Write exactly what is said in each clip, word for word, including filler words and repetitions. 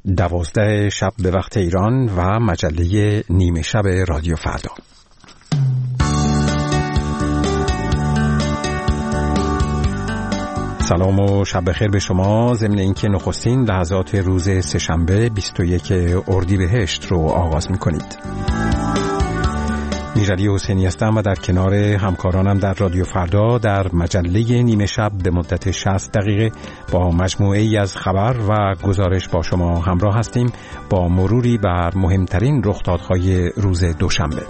دوازده شب به وقت ایران و مجله نیمه شب رادیو فردا. سلام و شب بخیر به شما. ضمن اینکه نخستین لحظات روز سه‌شنبه بیست و یکم اردیبهشت رو آغاز می‌کنید. میرعلی حسینی هستم و در کنار همکارانم در رادیو فردا در مجله نیمه شب به مدت شصت دقیقه با مجموعه‌ای از خبر و گزارش با شما همراه هستیم با مروری بر مهمترین رخدادهای روز دوشنبه.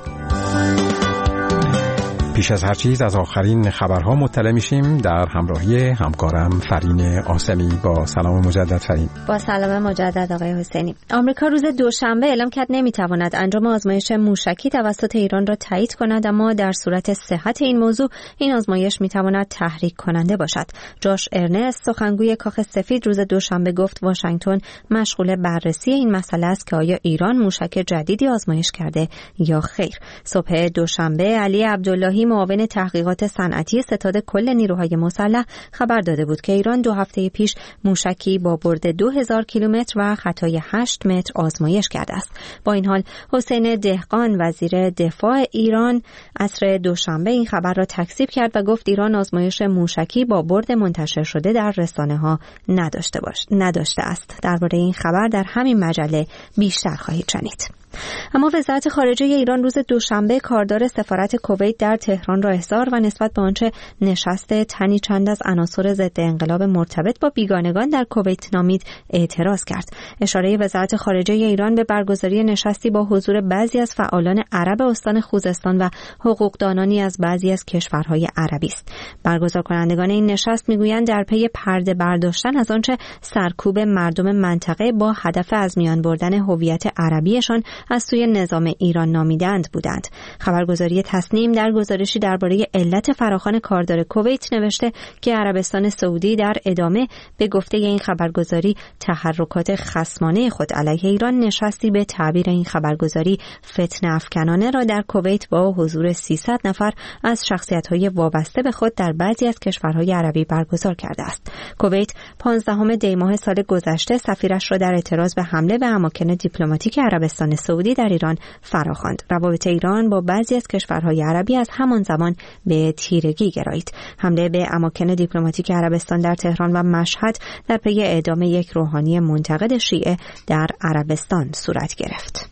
پیش از هر چیز از آخرین خبرها مطلع میشیم در همراهی همکارم فرین آسمی. با سلام مجدد فرین. با سلام مجدد آقای حسینی. آمریکا روز دوشنبه اعلام کرد نمیتواند انجام آزمایش موشکی توسط ایران را تایید کند، اما در صورت صحت این موضوع این آزمایش میتواند تحریک کننده باشد. جاش ارنست سخنگوی کاخ سفید روز دوشنبه گفت واشنگتن مشغول بررسی این مسئله است که آیا ایران موشک جدیدی آزمایش کرده یا خیر. صبح دوشنبه علی عبداللهی معاون تحقیقات صنعتی ستاد کل نیروهای مسلح خبر داده بود که ایران دو هفته پیش موشکی با برد دو هزار کیلومتر و خطای هشت متر آزمایش کرده است. با این حال حسین دهقان وزیر دفاع ایران عصر دوشنبه این خبر را تکذیب کرد و گفت ایران آزمایش موشکی با برد منتشر شده در رسانه‌ها نداشته باش نداشته است. درباره این خبر در همین مجله بیشتر خواهید شنید. اما وزارت خارجه ایران روز دوشنبه کاردار سفارت کویت در تهران را احضار و نسبت به آنچه نشست تنی چند از عناصر ضد انقلاب مرتبط با بیگانگان در کویت نامید اعتراض کرد. اشاره وزارت خارجه ایران به برگزاری نشستی با حضور بعضی از فعالان عرب استان خوزستان و حقوقدانانی از بعضی از کشورهای عربی است. برگزار کنندگان این نشست میگویند در پی پرده برداشتن از آنچه سرکوب مردم منطقه با هدف از میان بردن هویت عربیشان از سوی نظام ایران نامیدند بودند. خبرگزاری تصنیم در گزارشی درباره علت فراخوان کاردار کویت نوشته که عربستان سعودی در ادامه به گفته این خبرگزاری تحرکات خصمانه خود علیه ایران نشستی به تعبیر این خبرگزاری فتنه افکنانه را در کویت با حضور سیصد نفر از شخصیت‌های وابسته به خود در بعضی از کشورهای عربی برگزار کرده است. کویت پانزدهم دی ماه سال گذشته سفیرش را در اعتراض به حمله به اماکن دیپلماتیک عربستان سعودی در ایران فراخواند. روابط ایران با بعضی از کشورهای عربی از همان زمان به تیرگی گرایید. حمله به اماکن دیپلماتیک عربستان در تهران و مشهد در پی اعدام یک روحانی منتقد شیعه در عربستان صورت گرفت.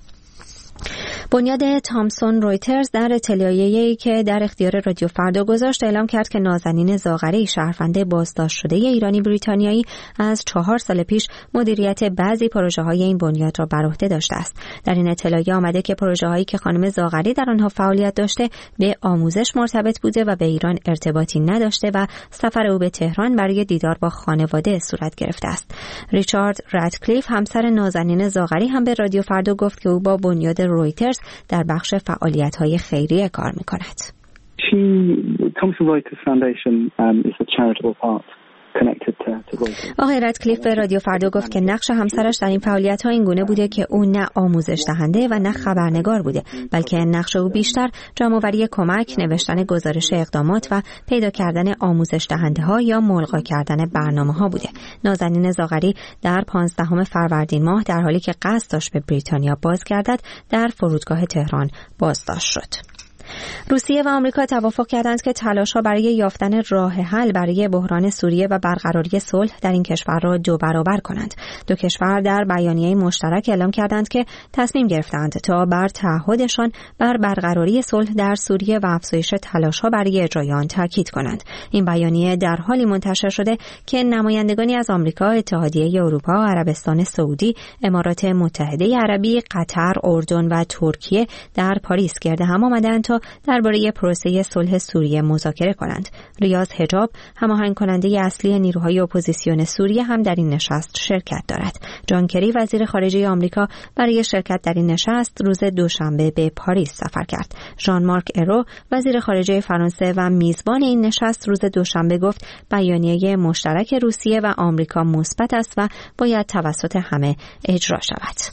بنیاد تامسون رویترز در اطلاعیه‌ای که در اختیار رادیو فردا گذاشت اعلام کرد که نازنین زاغری شهروند بازداشت شده ایرانی بریتانیایی از چهار سال پیش مدیریت بعضی پروژه‌های این بنیاد را بر عهده داشته است. در این اطلاعیه آمده که پروژه‌هایی که خانم زاغری در آنها فعالیت داشته به آموزش مرتبط بوده و به ایران ارتباطی نداشته و سفر او به تهران برای دیدار با خانواده صورت گرفته است. ریچارد رادکلیف همسر نازنین زاغری هم به رادیو فردا گفت که او با بنیاد رویترز در بخش فعالیت‌های خیریه کار می‌کند. She Thomson Reuters Foundation um, is a charitable part connected to Reuters. آقای رادکلیف به رادیو فردا گفت که نقش همسرش در این فعالیت‌ها این گونه بوده که او نه آموزش دهنده و نه خبرنگار بوده، بلکه نقش او بیشتر جمع‌آوری کمک، نوشتن گزارش اقدامات و پیدا کردن آموزش دهنده‌ها یا ملغا کردن برنامه‌ها بوده. نازنین زاغری در پانزدهم فروردین ماه در حالی که قصد داشت به بریتانیا بازگردد در فرودگاه تهران بازداشت شد. روسیه و آمریکا توافق کردند که تلاش‌ها برای یافتن راه حل برای بحران سوریه و برقراری صلح در این کشور را دو برابر کنند. دو کشور در بیانیه مشترک اعلام کردند که تصمیم گرفتند تا بر تعهدشان بر برقراری صلح در سوریه و افزایش تلاش‌ها برای اجرای آن تاکید کنند. این بیانیه در حالی منتشر شده که نمایندگانی از آمریکا، اتحادیه اروپا، عربستان سعودی، امارات متحده عربی، قطر، اردن و ترکیه در پاریس گرد هم آمدند تا درباره پروسه صلح سوریه مذاکره کنند. ریاض حجاب، هماهنگ کننده اصلی نیروهای اپوزیسیون سوریه، هم در این نشست شرکت دارد. جان کری وزیر خارجه آمریکا برای شرکت در این نشست روز دوشنبه به پاریس سفر کرد. ژان مارک ایرو وزیر خارجه فرانسه و میزبان این نشست روز دوشنبه گفت بیانیه مشترک روسیه و آمریکا مثبت است و باید توسط همه اجرا شود.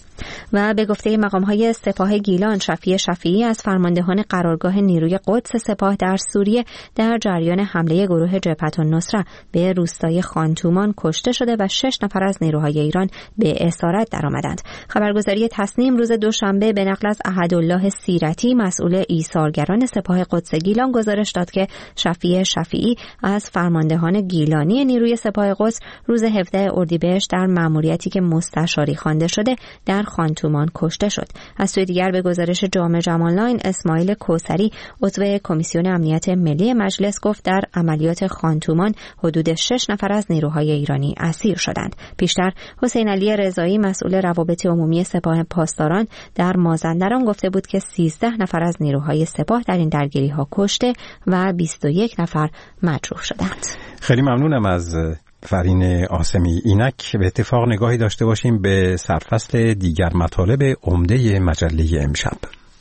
و به گفته مقام‌های سپاه گیلان، شفیع شفیعی از فرماندهان قرارگاه نیروی قدس سپاه در سوریه در جریان حمله گروه جبهة النصره به روستای خانتومان کشته شده و شش نفر از نیروهای ایران به اسارت درآمدند. خبرگزاری تصنیم روز دوشنبه به نقل از احدالله سیرتی، مسئول ایثارگران سپاه قدس گیلان، گزارش داد که شفیع شفیعی از فرماندهان گیلانی نیروی سپاه قدس روز هفدهم اردیبهشت در مأموریتی که مستشاری خوانده شده در خانتومان کشته شد. از سوی دیگر به گزارش جامعه جمال‌لاین، اسماعیل کوثری، عضو کمیسیون امنیت ملی مجلس، گفت در عملیات خانتومان حدود شش نفر از نیروهای ایرانی اسیر شدند. پیشتر حسین علی رضایی، مسئول روابط عمومی سپاه پاسداران، در مازندران گفته بود که سیزده نفر از نیروهای سپاه در این درگیری‌ها کشته و بیست و یک نفر مجروح شدند. خیلی ممنونم از فرین آسمی. اینک به اتفاق نگاهی داشته باشیم به سرفصل دیگر مطالب عمده مجله امشب.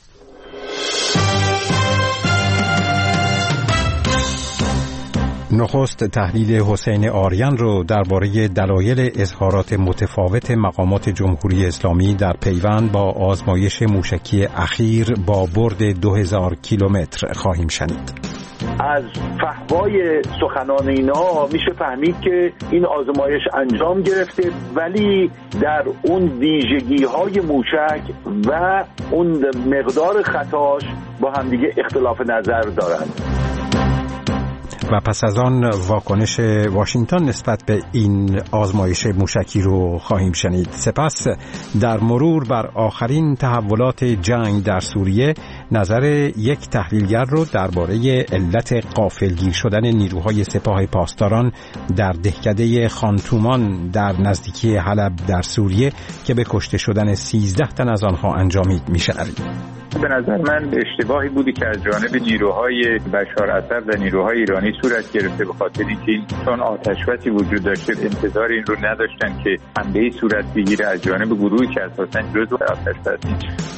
نخست تحلیل حسین آریان رو درباره دلایل اظهارات متفاوت مقامات جمهوری اسلامی در پیوند با آزمایش موشکی اخیر با برد دو هزار کیلومتر خواهیم شنید. از فحوای سخنان اینا میشه فهمید که این آزمایش انجام گرفته، ولی در اون ویژگی‌های موشک و اون مقدار خطاش با همدیگه اختلاف نظر دارند. و پس از آن واکنش واشنگتن نسبت به این آزمایش موشکی رو خواهیم شنید. سپس در مرور بر آخرین تحولات جنگ در سوریه نظر یک تحلیلگر رو درباره علت غافلگیر شدن نیروهای سپاه پاسداران در دهکده خانتومان در نزدیکی حلب در سوریه که به کشته شدن سیزده تن از آنها انجامید می‌شنوید. به نظر من اشتباهی بودی که از جانب نیروهای بشار اسد و نیروهای ایرانی صورت گرفته، به خاطر اینکه چون آتش‌بسی وجود داشته انتظار این رو نداشتن که حمله‌ای صورت بگیره از جانب گروهی که اساساً جزو آتش‌بس نیست.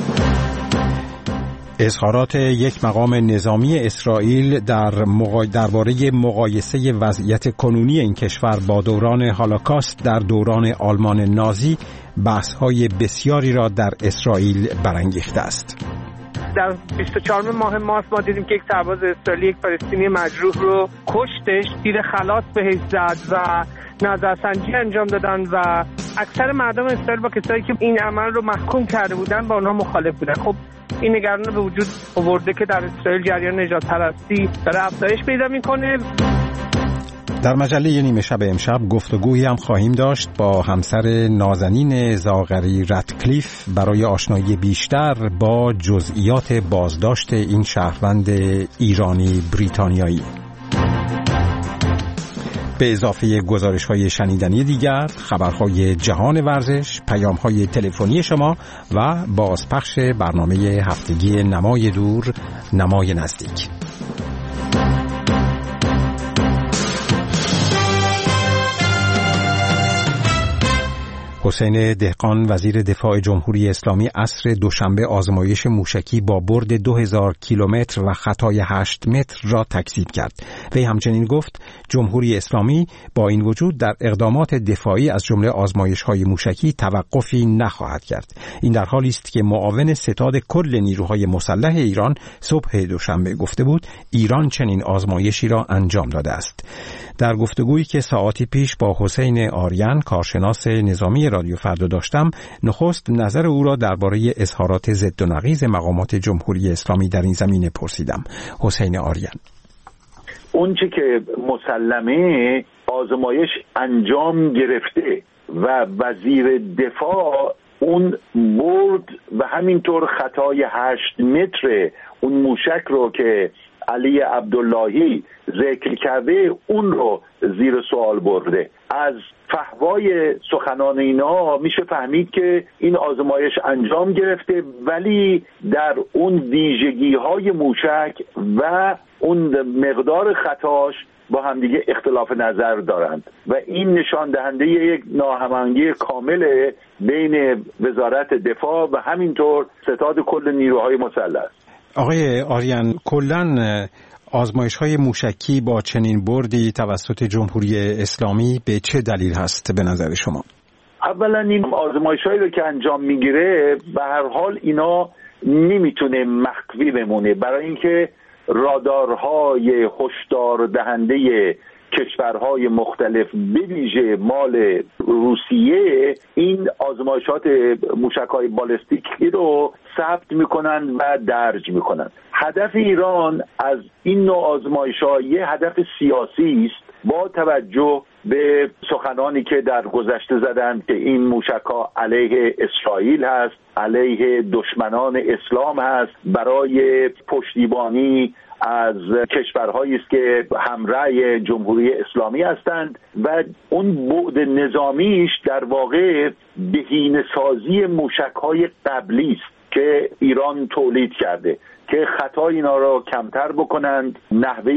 اظهارات یک مقام نظامی اسرائیل در مقا... درباره مقایسه وضعیت کنونی این کشور با دوران هولوکاست در دوران آلمان نازی بحث‌های بسیاری را در اسرائیل برانگیخته است. در بیست و چهارم ماه مارس ما دیدیم که یک سرباز اسرائیلی یک فلسطینی مجروح رو کشتش، تیر خلاص بهش زد و نظرسنجی انجام دادن و اکثر مردم اسرائیل با کسایی که این عمل رو محکوم کرده بودن با اونها مخالف بودن. خب این نگرانی به وجود آورده که در اسرائیل جریان نجات پرستی داره افزایش پیدا میکنه. در مجله نیمه شب امشب گفتگویی هم خواهیم داشت با همسر نازنین زاغری رتکلیف برای آشنایی بیشتر با جزئیات بازداشت این شهروند ایرانی بریتانیایی. به اضافه گزارش‌های شنیدنی دیگر، خبرهای جهان ورزش، پیام‌های تلفنی شما و بازپخش برنامه هفتگی نمای دور، نمای نزدیک. حسین دهقان، وزیر دفاع جمهوری اسلامی، عصر دوشنبه آزمایش موشکی با برد دو هزار کیلومتر و خطای هشت متر را تکذیب کرد. وی همچنین گفت جمهوری اسلامی با این وجود در اقدامات دفاعی از جمله آزمایش‌های موشکی توقفی نخواهد کرد. این در حالی است که معاون ستاد کل نیروهای مسلح ایران صبح دوشنبه گفته بود ایران چنین آزمایشی را انجام داده است. در گفتگویی که ساعتی پیش با حسین آریان، کارشناس نظامی رادیو فردا داشتم، نخست نظر او را درباره اظهارات ضد و نقیض مقامات جمهوری اسلامی در این زمینه پرسیدم. حسین آریان: اون چه که مسلمه آزمایش انجام گرفته و وزیر دفاع اون برد و همینطور خطای هشت متر اون موشک رو که علی عبداللهی ذکر کرده اون رو زیر سوال برده. از فحوای سخنان اینا میشه فهمید که این آزمایش انجام گرفته، ولی در اون ویژگی‌های موشک و اون مقدار خطاش با همدیگه اختلاف نظر دارند و این نشان دهنده یک ناهماهنگی کامل بین وزارت دفاع و همینطور ستاد کل نیروهای مسلح است. آقای آریان، کلاً آزمایش‌های موشکی با چنین بردی توسط جمهوری اسلامی به چه دلیل هست به نظر شما؟ اولا این آزمایش‌هایی رو که انجام میگیره به هر حال اینا نمیتونه مخفی بمونه، برای اینکه رادارهای هشدار دهنده کشورهای مختلف به ویژه مال روسیه این آزمایشات موشک‌های بالستیکی رو ثبت میکنن و درج میکنن. هدف ایران از این نوع آزمایش‌ها یه هدف سیاسی است، با توجه به سخنانی که در گذشته زدند که این موشک‌ها علیه اسرائیل هست، علیه دشمنان اسلام هست، برای پشتیبانی از کشورهایی است که همرأی جمهوری اسلامی هستند و اون بعد نظامیش در واقع بهینه‌سازی موشک‌های قبلی است که ایران تولید کرده که خطای اینا را کمتر بکنند، نحوه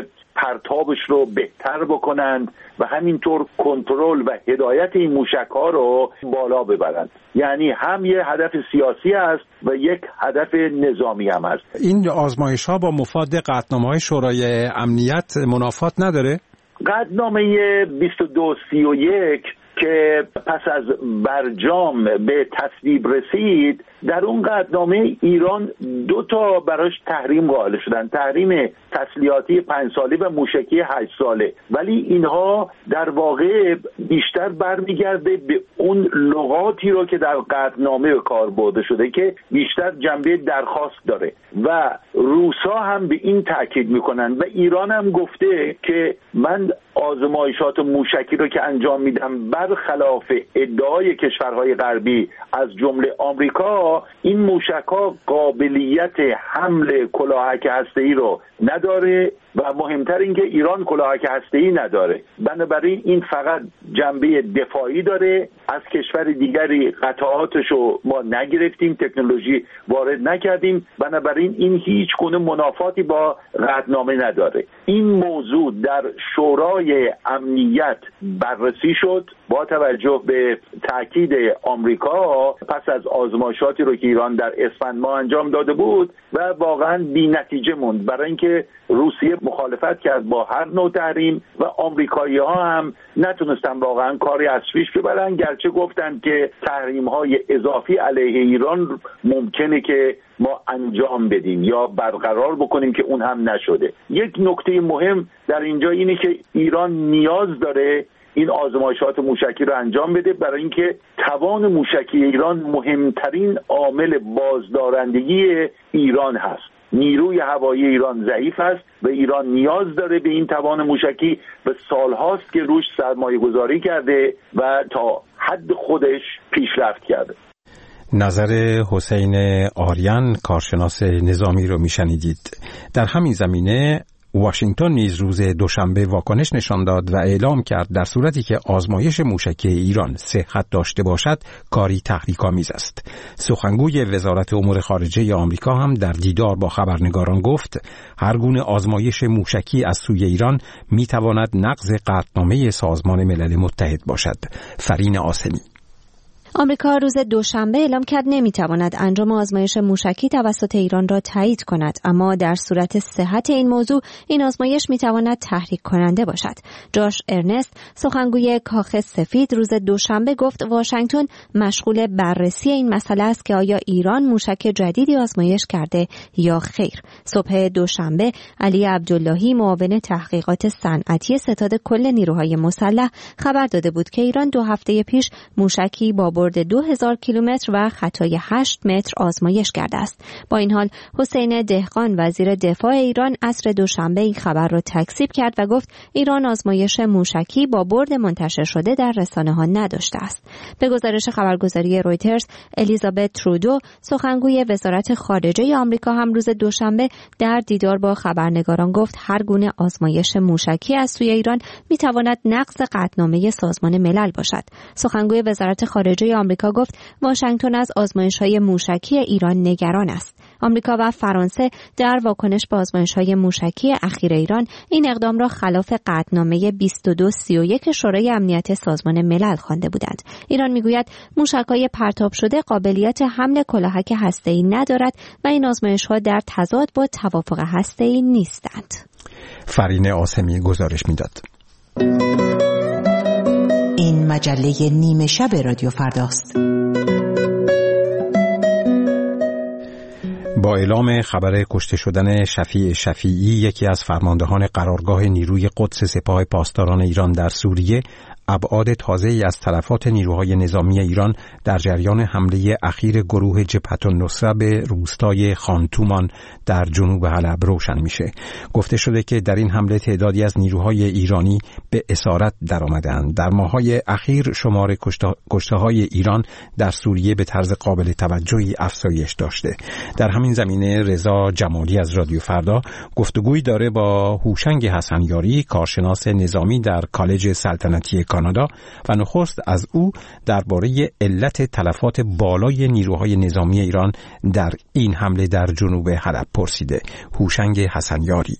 پرتابش رو بهتر بکنند و همینطور کنترل و هدایت این موشک‌ها رو بالا ببرند. یعنی هم یه هدف سیاسی است و یک هدف نظامی هم است. این آزمایش‌ها با مفاد قطعنامه‌های شورای امنیت منافات نداره؟ قطعنامه بیست و دو سی و یک که پس از برجام به تصویب رسید، در اون قطعنامه ایران دو تا براش تحریم قائل شدن، تحریم تسلیحاتی پنج ساله و موشکی هشت ساله، ولی اینها در واقع بیشتر برمیگرده به اون لغاتی رو که در قطعنامه به کار برده شده که بیشتر جنبه درخواست داره و روسا هم به این تاکید میکنن و ایران هم گفته که من آزمایشات موشکی رو که انجام میدم برخلاف ادعای کشورهای غربی از جمله آمریکا، این موشک‌ها قابلیت حمل کلاهک هسته‌ای رو نداره و مهمتر این که ایران کلاهک هسته‌ای نداره، بنابراین این فقط جنبه دفاعی داره. از کشور دیگری قطعاتش رو ما نگرفتیم، تکنولوژی وارد نکردیم، بنابراین این هیچ گونه منافاتی با قطعنامه نداره. این موضوع در شورای امنیت بررسی شد با توجه به تاکید آمریکا پس از آزمایشاتی رو که ایران در اسفند ماه انجام داده بود و واقعا بی نتیجه موند، برای اینکه روسیه مخالفت کرد با هر نوع تحریم و آمریکایی‌ها هم نتونستن واقعا کاری از پیش ببرن، گرچه گفتن که تحریم‌های اضافی علیه ایران ممکنه که ما انجام بدیم یا برقرار بکنیم که اون هم نشده. یک نکته مهم در اینجا اینه که ایران نیاز داره این آزمایشات موشکی رو انجام بده، برای اینکه توان موشکی ایران مهمترین عامل بازدارندگی ایران هست. نیروی هوایی ایران ضعیف است و ایران نیاز داره به این توان موشکی و سالهاست که روش سرمایه گذاری کرده و تا حد خودش پیشرفت کرده. نظر حسین آریان کارشناس نظامی رو میشنیدید. در همین زمینه واشنگتن نیز روز دوشنبه واکنش نشان داد و اعلام کرد در صورتی که آزمایش موشکی ایران صحت داشته باشد کاری تحریک‌آمیز است. سخنگوی وزارت امور خارجه آمریکا هم در دیدار با خبرنگاران گفت هر گونه آزمایش موشکی از سوی ایران میتواند نقض قطعنامه سازمان ملل متحد باشد. فرین آسمی. آمریکا روز دوشنبه اعلام کرد نمیتواند انجام آزمایش موشکی توسط ایران را تایید کند، اما در صورت صحت این موضوع این آزمایش میتواند تحریک کننده باشد. جاش ارنست سخنگوی کاخ سفید روز دوشنبه گفت واشنگتن مشغول بررسی این مسئله است که آیا ایران موشک جدیدی آزمایش کرده یا خیر. صبح دوشنبه علی عبداللهی معاون تحقیقات صنعتی ستاد کل نیروهای مسلح خبر داده بود که ایران دو هفته پیش موشکی با برد دو هزار کیلومتر و خطای هشت متر آزمایش کرده است. با این حال حسین دهقان وزیر دفاع ایران عصر دوشنبه این خبر را تکذیب کرد و گفت ایران آزمایش موشکی با برد منتشر شده در رسانه‌ها نداشته است. به گزارش خبرگزاری رویترز، الیزابت ترودو سخنگوی وزارت خارجه آمریکا هم روز دوشنبه در دیدار با خبرنگاران گفت هر گونه آزمایش موشکی از سوی ایران میتواند نقض قطعنامه سازمان ملل باشد. سخنگوی وزارت خارجه آمریکا گفت واشنگتن از آزمایش‌های موشکی ایران نگران است. آمریکا و فرانسه در واکنش به آزمایش‌های موشکی اخیر ایران این اقدام را خلاف قطعنامه بیست و دو سی و یک شورای امنیت سازمان ملل خوانده بودند. ایران میگوید موشک‌های پرتاب شده قابلیت حمل کلاهک هسته‌ای ندارد و این آزمایش‌ها در تضاد با توافق هسته‌ای نیستند. فرین آسمی گزارش میداد. این مجله نیمه شب رادیو فرداست. با اعلام خبر کشته شدن شفیع شفیعی، یکی از فرماندهان قرارگاه نیروی قدس سپاه پاسداران ایران در سوریه، ابعاد تازه‌ای از تلفات نیروهای نظامی ایران در جریان حمله اخیر گروه جبهة النصره به روستای خانتومان در جنوب حلب روشن میشه. گفته شده که در این حمله تعدادی از نیروهای ایرانی به اسارت درآمدند. در ماه‌های اخیر شمار کشته‌های ایران در سوریه به طرز قابل توجهی افزایش داشته. در همین زمینه رضا جمالی از رادیو فردا گفتگویی داره با هوشنگ حسنیاری، کارشناس نظامی در کالج سلطنتی کانادا، و نخست از او درباره علت تلفات بالای نیروهای نظامی ایران در این حمله در جنوب حلب پرسیده. هوشنگ حسنیاری: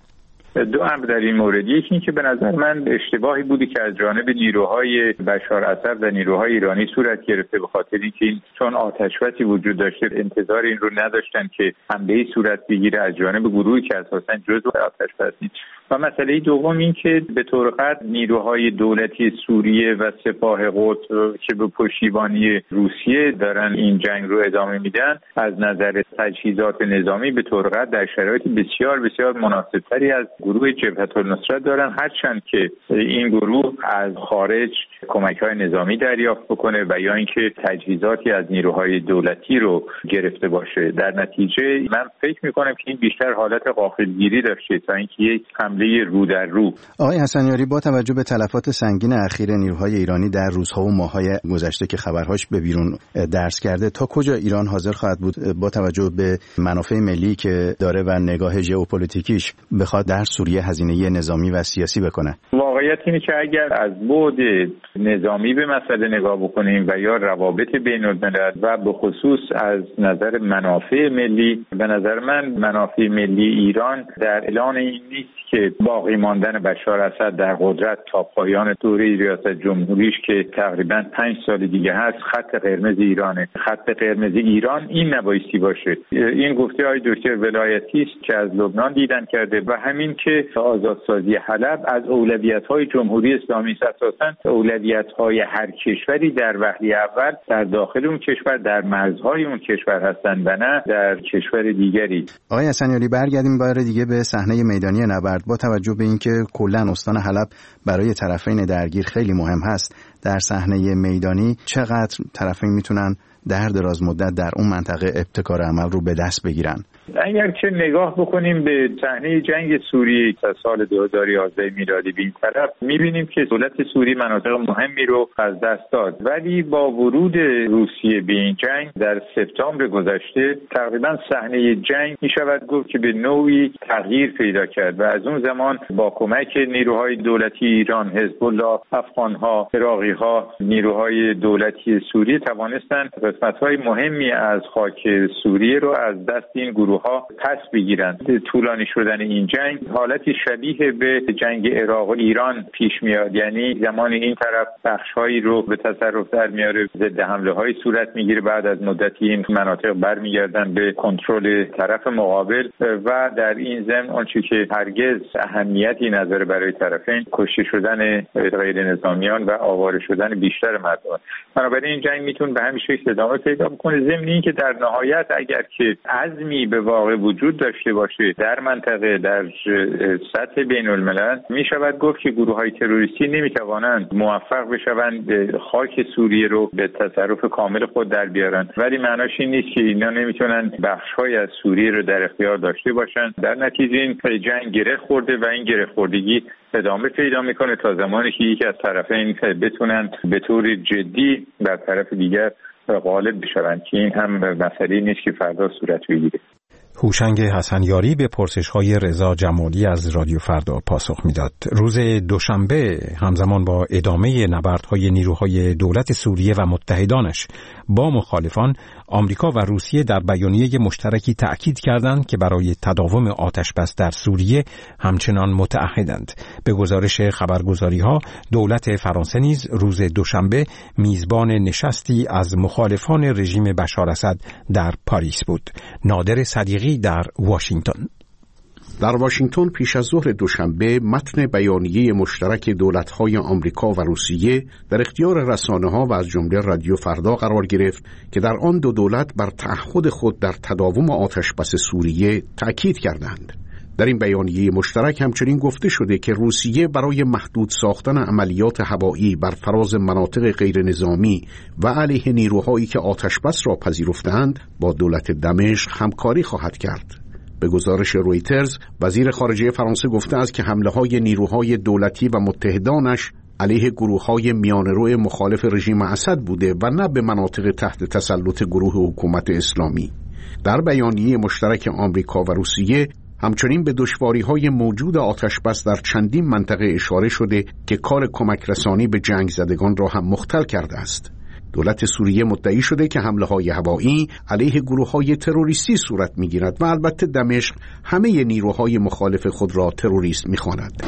دو امر در این مورد. یکی این که به نظر من اشتباهی بودی که از جانب نیروهای بشار اسد و نیروهای ایرانی صورت گرفته، به خاطر اینکه چون آتشبسی وجود داشته انتظار این رو نداشتن که حمله‌ای صورت بگیره از جانب گروهی که اساساً جزو آتشبس نیست. و مسئله دوم این که به طور قطع نیروهای دولتی سوریه و سپاه قدس که به پشتیبانی روسیه دارن این جنگ رو ادامه میدن، از نظر تجهیزات نظامی به طور قطع در شرایط بسیار بسیار مناسبتری از گروه جبهة النصره دارن، هرچند که این گروه از خارج کمک‌های نظامی دریافت بکنه و یا اینکه تجهیزاتی از نیروهای دولتی رو گرفته باشه. در نتیجه من فکر می‌کنم که این بیشتر حالت غافلگیری داشته تا اینکه یک حمله رو در رو. آقای حسنیاری، با توجه به تلفات سنگین اخیر نیروهای ایرانی در روزها و ماه‌های گذشته که خبرهاش به بیرون درس کرده، تا کجا ایران حاضر خواهد بود با توجه به منافع ملی که داره و نگاه ژئوپلیتیکیش بخواد در سوریه هزینه نظامی و سیاسی بکنه؟ واقعیت اینه که اگر از بعد نظامی به مسئله نگاه بکنیم و یا روابط بین الملل و به خصوص از نظر منافع ملی، به نظر من منافع ملی ایران در اعلان این نیست که باقی ماندن بشار اسد در قدرت تا پایان دوره ریاست جمهوریش که تقریبا پنج سال دیگه هست خط قرمز ایرانه. خط قرمز ایران این نبایستی باشه. این گفته های دکتر ولایتی است که از لبنان دیدن کرده و همین که آزادسازی حلب از اولویت‌های جمهوری اسلامی است. اساساً اولویت‌های هر کشوری در وهله اول در داخل اون کشور، در مرزهای اون کشور هستند و نه در کشور دیگری. آقای حسنیاری، برگردیم بار دیگه به صحنه میدانی نبرد. با توجه به اینکه کلاً استان حلب برای طرفین درگیر خیلی مهم هست، در صحنه میدانی چقدر طرفین میتونن در دراز مدت در اون منطقه ابتکار عمل رو به دست بگیرن؟ اگر که نگاه بکنیم به صحنه جنگ سوریه تا سال دو هزار و یازده میلادی به این طرف، می‌بینیم که دولت سوریه مناطق مهمی رو از دست داد، ولی با ورود روسیه به این جنگ در سپتامبر گذشته تقریبا صحنه جنگ می‌شود گفت که به نوعی تغییر پیدا کرد و از اون زمان با کمک نیروهای دولتی ایران، حزب الله، افغان‌ها، عراقی‌ها، نیروهای دولتی سوریه توانستند قسمت‌های مهمی از خاک سوریه رو از دست این گروه ها پس بگیرند. طولانی شدن این جنگ حالتی شبیه به جنگ عراق و ایران پیش میاد، یعنی زمان این طرف بخش‌هایی رو به تصرف در میاره، ضد حمله‌های صورت میگیره، بعد از مدتی این مناطق برمیگردن به کنترل طرف مقابل و در این ضمن آنچه که هرگز اهمیتی نداره برای طرفین، کشته شدن غیر نظامیان و آواره شدن بیشتر مردم. بنابراین این جنگ میتونه به همین شکل ادامه پیدا بکنه، ضمن اینکه در نهایت اگر که عزمی به واقع وجود داشته باشه در منطقه، در سطح بین الملل، می شود گفت که گروه های تروریستی نمی توانند موفق بشوند خاک سوریه رو به تصرف کامل خود در بیارن، ولی معناش این نیست که اینا نمیتونن بخش های از سوریه رو در اختیار داشته باشن. در نتیجه این جنگ گره خورده و این گره خوردگی ادامه پیدا میکنه تا زمانی که یکی از طرفین بتونن به طور جدی بر طرف دیگر غالب بشوند، که این هم مسئله نیست که فردا صورت بگیره. هوشنگ حسنیاری به پرسش‌های رضا جمالی از رادیو فردا پاسخ میداد. روز دوشنبه همزمان با ادامه نبردهای نیروهای دولت سوریه و متحدانش با مخالفان، آمریکا و روسیه در بیانیه مشترکی تأکید کردند که برای تداوم آتش‌بس در سوریه همچنان متعهدند. به گزارش خبرگزاری‌ها، دولت فرانسه نیز روز دوشنبه میزبان نشستی از مخالفان رژیم بشار اسد در پاریس بود. نادر صدیقی در واشنگتن. در واشنگتن پیش از ظهر دوشنبه متن بیانیه مشترک دولت‌های آمریکا و روسیه در اختیار رسانه‌ها و از جمله رادیو فردا قرار گرفت که در آن دو دولت بر تعهد خود در تداوم آتشبس سوریه تأکید کردند. در این بیانیه مشترک همچنین گفته شده که روسیه برای محدود ساختن عملیات هوایی بر فراز مناطق غیر نظامی و علیه نیروهایی که آتشبس را پذیرفتند با دولت دمشق همکاری خواهد کرد. به گزارش رویترز، وزیر خارجه فرانسه گفته است که حمله‌های نیروهای دولتی و متحدانش علیه گروه‌های میانه‌رو مخالف رژیم اسد بوده و نه به مناطق تحت تسلط گروه حکومت اسلامی. در بیانیه مشترک آمریکا و روسیه همچنین به دشواری‌های موجود آتشبس در چندین منطقه اشاره شده که کار کمک رسانی به جنگ زدگان را هم مختل کرده است. دولت سوریه مدعی شده که حمله‌های هوایی علیه گروه‌های تروریستی صورت می‌گیرد و البته دمشق همه نیروهای مخالف خود را تروریست می‌خواند.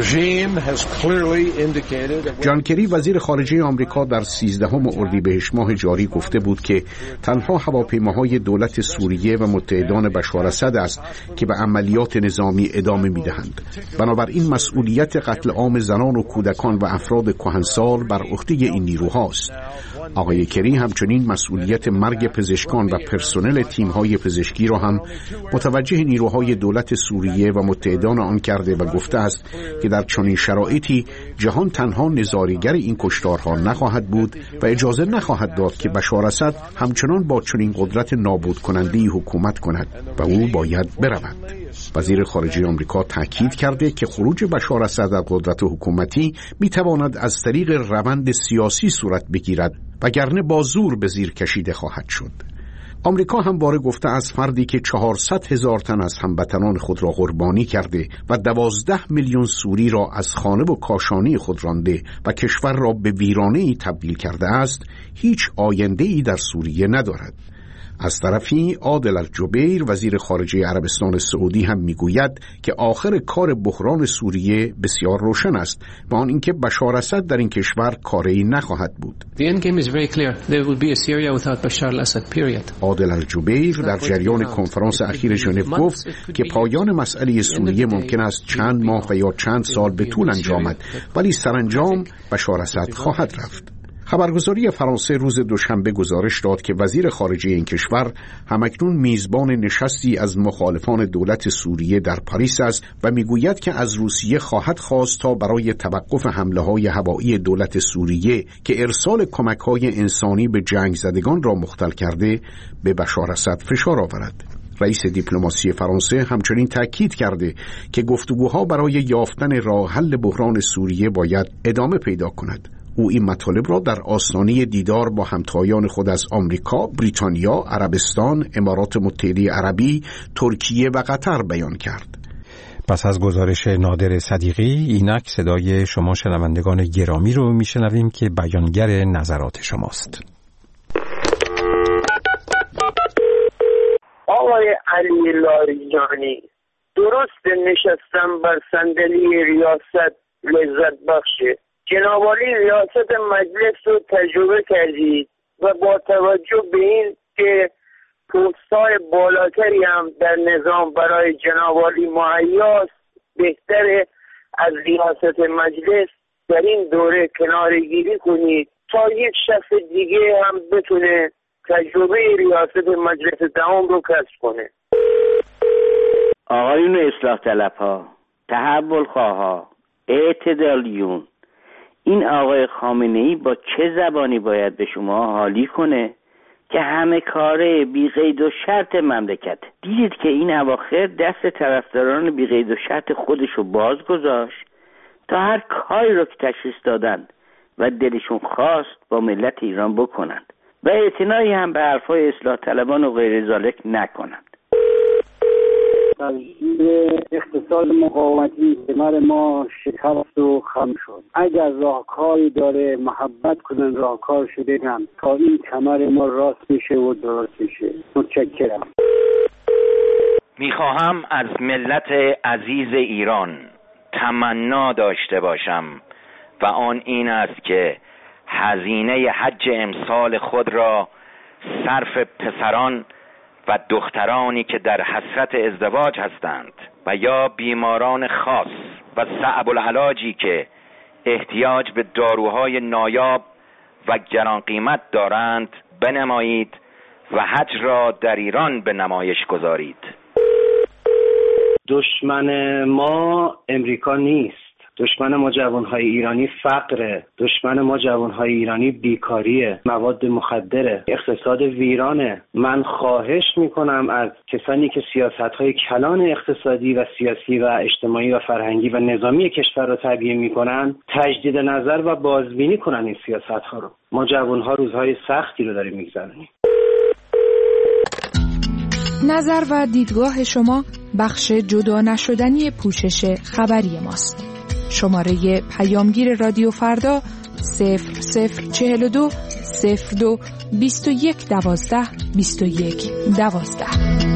جان کری وزیر خارجه آمریکا در سیزدهم اردیبهشت ماه جاری گفته بود که تنها هواپیماهای دولت سوریه و متحدان بشار اسد است که به عملیات نظامی ادامه می‌دهند. بنابراین مسئولیت قتل عام زنان و کودکان و افراد کهنسال بر عهده این نیروهاست. آقای کری همچنین مسئولیت مرگ پزشکان و پرسنل تیم‌های پزشکی را هم متوجه نیروهای دولت سوریه و متحدان آن کرده و گفته است که در چنین شرایطی جهان تنها نظاره‌گر این کشتارها نخواهد بود و اجازه نخواهد داد که بشار اسد همچنان با چنین قدرت نابود کننده‌ای حکومت کند و او باید برود. وزیر خارجه آمریکا تاکید کرده که خروج بشار اسد از قدرت حکومتی میتواند از طریق روند سیاسی صورت بگیرد وگرنه با زور به زیر کشیده خواهد شد. آمریکا همواره گفته از فردی که چهارصد هزار تن از هموطنان خود را قربانی کرده و دوازده میلیون سوری را از خانه و کاشانی خود رانده و کشور را به ویرانه‌ای تبدیل کرده است، هیچ آینده‌ای در سوریه ندارد. از طرفی عادل الجبیر وزیر خارجه عربستان سعودی هم میگوید که آخر کار بحران سوریه بسیار روشن است و آن اینکه بشار اسد در این کشور کاری نخواهد بود. عادل الجبیر در جریان کنفرانس اخیر ژنو گفت که پایان مسئله سوریه ممکن است چند ماه و یا چند سال به طول انجامد، ولی سرانجام بشار اسد خواهد رفت. خبرگزاری فرانسه روز دوشنبه گزارش داد که وزیر خارجه این کشور همکنون میزبان نشستی از مخالفان دولت سوریه در پاریس است و میگوید که از روسیه خواهد خواست تا برای توقف حمله‌های هوایی دولت سوریه که ارسال کمک‌های انسانی به جنگ زدگان را مختل کرده به بشار اسد فشار آورد. رئیس دیپلماسی فرانسه همچنین تاکید کرده که گفتگوها برای یافتن راه حل بحران سوریه باید ادامه پیدا کند. او این مطالب را در آستانه دیدار با همتایان خود از آمریکا، بریتانیا، عربستان، امارات متحده عربی، ترکیه و قطر بیان کرد. پس از گزارش نادر صدیقی، اینک صدای شما شنوندگان گرامی رو میشنویم که بیانگر نظرات شماست. آقای علی لاریجانی، درست نشستم بر صندلی ریاست لذت بخشه. جناب عالی ریاست مجلس رو تجربه کردید و با توجه به این که پست‌های بالاتری هم در نظام برای جناب عالی مهیاست، بهتره از ریاست مجلس در این دوره کناره‌گیری کنید تا یک شخص دیگه هم بتونه تجربه ریاست مجلس دهم رو کسب کنه. آقایون اصلاح طلب‌ها، تحول خواها، اعتدالیون، این آقای خامنه‌ای با چه زبانی باید به شما حالی کنه که همه کاره بی قید و شرط مملکت؟ دیدید که این اواخر دست طرفداران بی قید و شرط خودشو باز گذاشت تا هر کاری رو که تشخیص دادن و دلشون خواست با ملت ایران بکنند و اعتنایی هم به حرفای اصلاح طلبان و غیر ذالک نکنند. تغییر اقتصاد مقاومتی کمر ما شکست و خم شد. اگر راهکاری داره محبت کنن راهکار شده هم تا این کمر ما راست بشه و درست بشه. متشکرم. میخواهم از ملت عزیز ایران تمنا داشته باشم و آن این است که هزینه حج امسال خود را صرف پسران و دخترانی که در حسرت ازدواج هستند و یا بیماران خاص و صعب العلاجی که احتیاج به داروهای نایاب و گران قیمت دارند بنمایید و حج را در ایران به نمایش گذارید. دشمن ما امریکا نیست. دشمن ما جوانهای ایرانی فقره. دشمن ما جوانهای ایرانی بیکاریه، مواد مخدره، اقتصاد ویرانه. من خواهش میکنم از کسانی که سیاستهای کلان اقتصادی و سیاسی و اجتماعی و فرهنگی و نظامی کشور رو تبیین میکنن تجدید نظر و بازبینی کنن این سیاستها رو. ما جوانها روزهای سختی رو داریم میگذرونیم. نظر و دیدگاه شما بخش جدا نشدنی پوشش خبری ماست. شماره پیامگیر رادیو فردا صفر صفر چهل و دو صفر دو بیست و یک دوازده بیست و یک دوازده.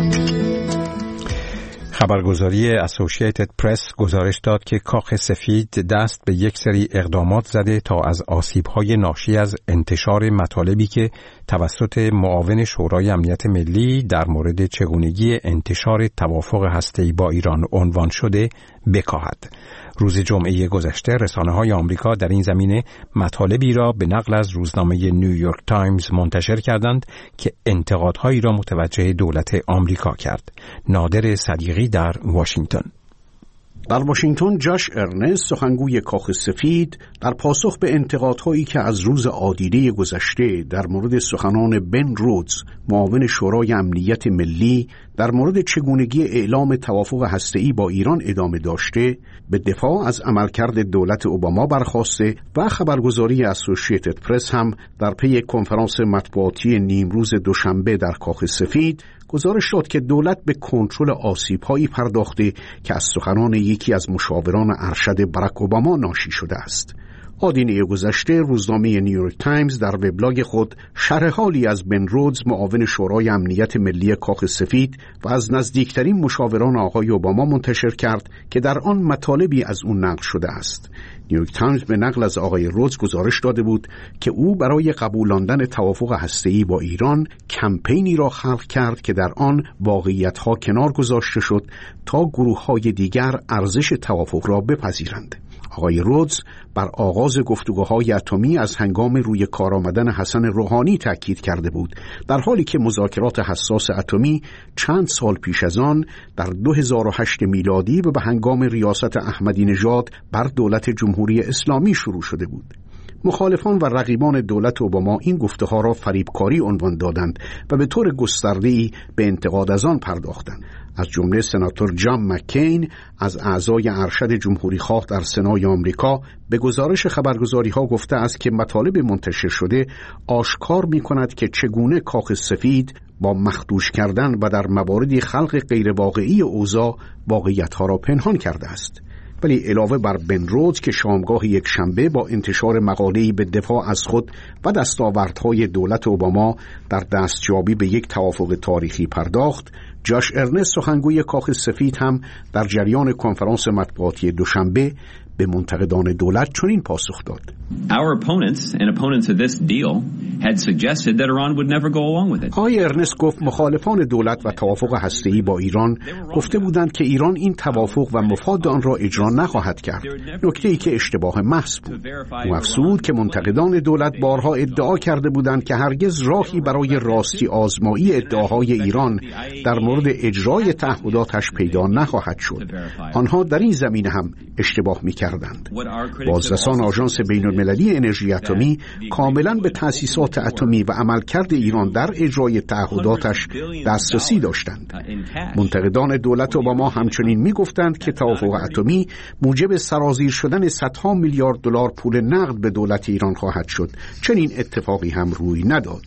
خبرگزاری اسوسییتد پرس گزارش داد که کاخ سفید دست به یک سری اقدامات زده تا از آسیب‌های ناشی از انتشار مطالبی که توسط معاون شورای امنیت ملی در مورد چگونگی انتشار توافق هسته‌ای با ایران عنوان شده بکاهد. روز جمعه گذشته رسانه‌های آمریکا در این زمینه مطالبی را به نقل از روزنامه نیویورک تایمز منتشر کردند که انتقادهایی را متوجه دولت آمریکا کرد. نادر صدیقی در واشنگتن. در واشنگتن جاش ارنست سخنگوی کاخ سفید در پاسخ به انتقادهایی که از روز آدیده گذشته در مورد سخنان بن رودز معاون شورای امنیت ملی در مورد چگونگی اعلام توافق هسته‌ای با ایران ادامه داشته به دفاع از عملکرد دولت اوباما برخاسته و خبرگزاری اسوسییتد پرس هم در پی کنفرانس مطبوعاتی نیمروز دوشنبه در کاخ سفید گزارش داد که دولت به کنترل آسیب‌هایی پرداخته که از سخنان یکی از مشاوران ارشد باراک اوباما ناشی شده است. آدینه گذشته روزنامه نیویورک تایمز در وبلاگ خود شرح حالی از بن رودز معاون شورای امنیت ملی کاخ سفید و از نزدیکترین مشاوران آقای اوباما منتشر کرد که در آن مطالبی از اون نقل شده است. نیویورک تایمز به نقل از آقای رودز گزارش داده بود که او برای قبولاندن توافق هسته‌ای با ایران کمپینی را خلق کرد که در آن واقعیت‌ها کنار گذاشته شد تا گروه‌های دیگر ارزش توافق را بپذیرند. آقای رودز بر آغاز گفتگوهای اتمی از هنگام روی کار آمدن حسن روحانی تاکید کرده بود، در حالی که مذاکرات حساس اتمی چند سال پیش از آن در دو هزار و هشت میلادی و به هنگام ریاست احمدی نژاد بر دولت جمهوری اسلامی شروع شده بود. مخالفان و رقیبان دولت اوباما این گفته‌ها را فریبکاری عنوان دادند و به طور گسترده‌ای به انتقاد از آن پرداختند. از جمله سناتور جان مکین از اعضای ارشد جمهوری خواه در سنای آمریکا به گزارش خبرگزاری‌ها گفته است که مطالب منتشر شده آشکار می‌کند که چگونه کاخ سفید با مخدوش کردن و در مواردی خلق غیرواقعی اوضاع واقعیت‌ها را پنهان کرده است. ولی علاوه بر بن رودز که شامگاه یک شنبه با انتشار مقاله‌ای به دفاع از خود و دستاوردهای دولت اوباما در دستیابی به یک توافق تاریخی پرداخت، جاش ارنست سخنگوی کاخ سفید هم در جریان کنفرانس مطبوعاتی دوشنبه به منتقدان دولت چنین پاسخ داد. Our opponents and opponents of this deal had suggested that Iran would never go along with it. آقای ارنست گفت مخالفان دولت و توافق هسته‌ای با ایران گفته بودند که ایران این توافق و مفاد آن را اجرا نخواهد کرد، نکته‌ای که اشتباه محض بود. او افزود که منتقدان دولت بارها ادعا کرده بودند که هرگز راهی برای راستی آزمایی ادعاهای ایران در مورد اجرای تعهداتش پیدا نخواهد شد. آنها در این زمینه هم اشتباه می‌کردند. بازرسان آژانس بین‌المللی انرژی اتمی کاملاً به تأسیسات اتمی و عملکرد ایران در اجرای تعهداتش دسترسی داشتند. منتقدان دولت اوباما همچنین می‌گفتند که توافق اتمی موجب سرازیر شدن صدها میلیارد دلار پول نقد به دولت ایران خواهد شد. چنین اتفاقی هم روی نداد.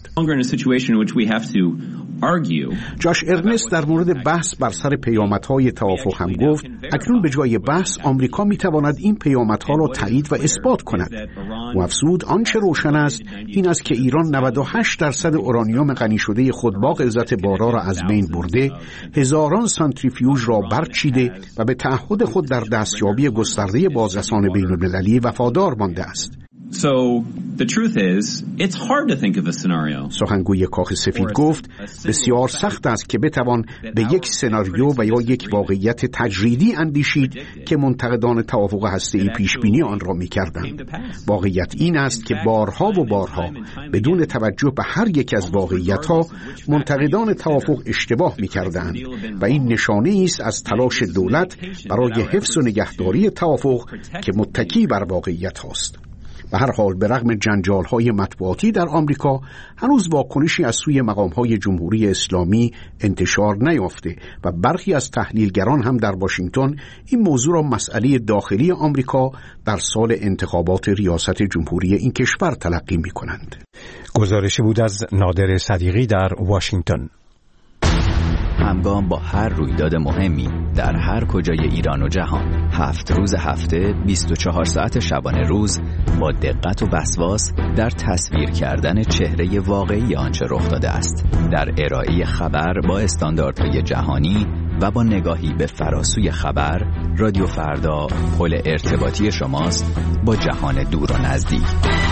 جاش ارنست در مورد بحث بر سر پیامدهای توافق هم گفت اکنون به جای بحث آمریکا می‌تواند این پیامدها را تایید و اثبات کند. و افزود آنچه روشن است این است که ایران نود و هشت درصد اورانیوم غنی شده خود با غلظت بالا را از بین برده، هزاران سانتریفیوژ را برچیده و به تعهد خود در دستیابی گسترده بازرسان بین‌المللی وفادار مانده است. So the truth is, it's hard to think of a scenario. سخنگوی کاخ سفید گفت بسیار سخت است که بتوان به یک سناریو و یا یک واقعیت تجریدی اندیشید که منتقدان توافق هسته‌ای پیش بینی آن را می‌کردند. واقعیت این است که بارها و بارها بدون توجه به هر یک از واقعیت‌ها منتقدان توافق اشتباه می‌کردند و این نشانه‌ای است از تلاش دولت برای حفظ و نگهداری توافق که متکی بر واقعیت هاست. به هر حال به رغم جنجال‌های مطبوعاتی در آمریکا هنوز واکنشی از سوی مقام‌های جمهوری اسلامی انتشار نیافته و برخی از تحلیلگران هم در واشنگتن این موضوع را مسئله داخلی آمریکا در سال انتخابات ریاست جمهوری این کشور تلقی می‌کنند. گزارشی بود از نادر صدیقی در واشنگتن. همگام با هر رویداد مهمی در هر کجای ایران و جهان، هفت روز هفته، بیست و چهار ساعت شبانه روز، با دقت و وسواس در تصویر کردن چهره واقعی آنچه رخ داده است، در ارائه خبر با استانداردهای جهانی و با نگاهی به فراسوی خبر، رادیو فردا پل ارتباطی شماست با جهان دور و نزدیک.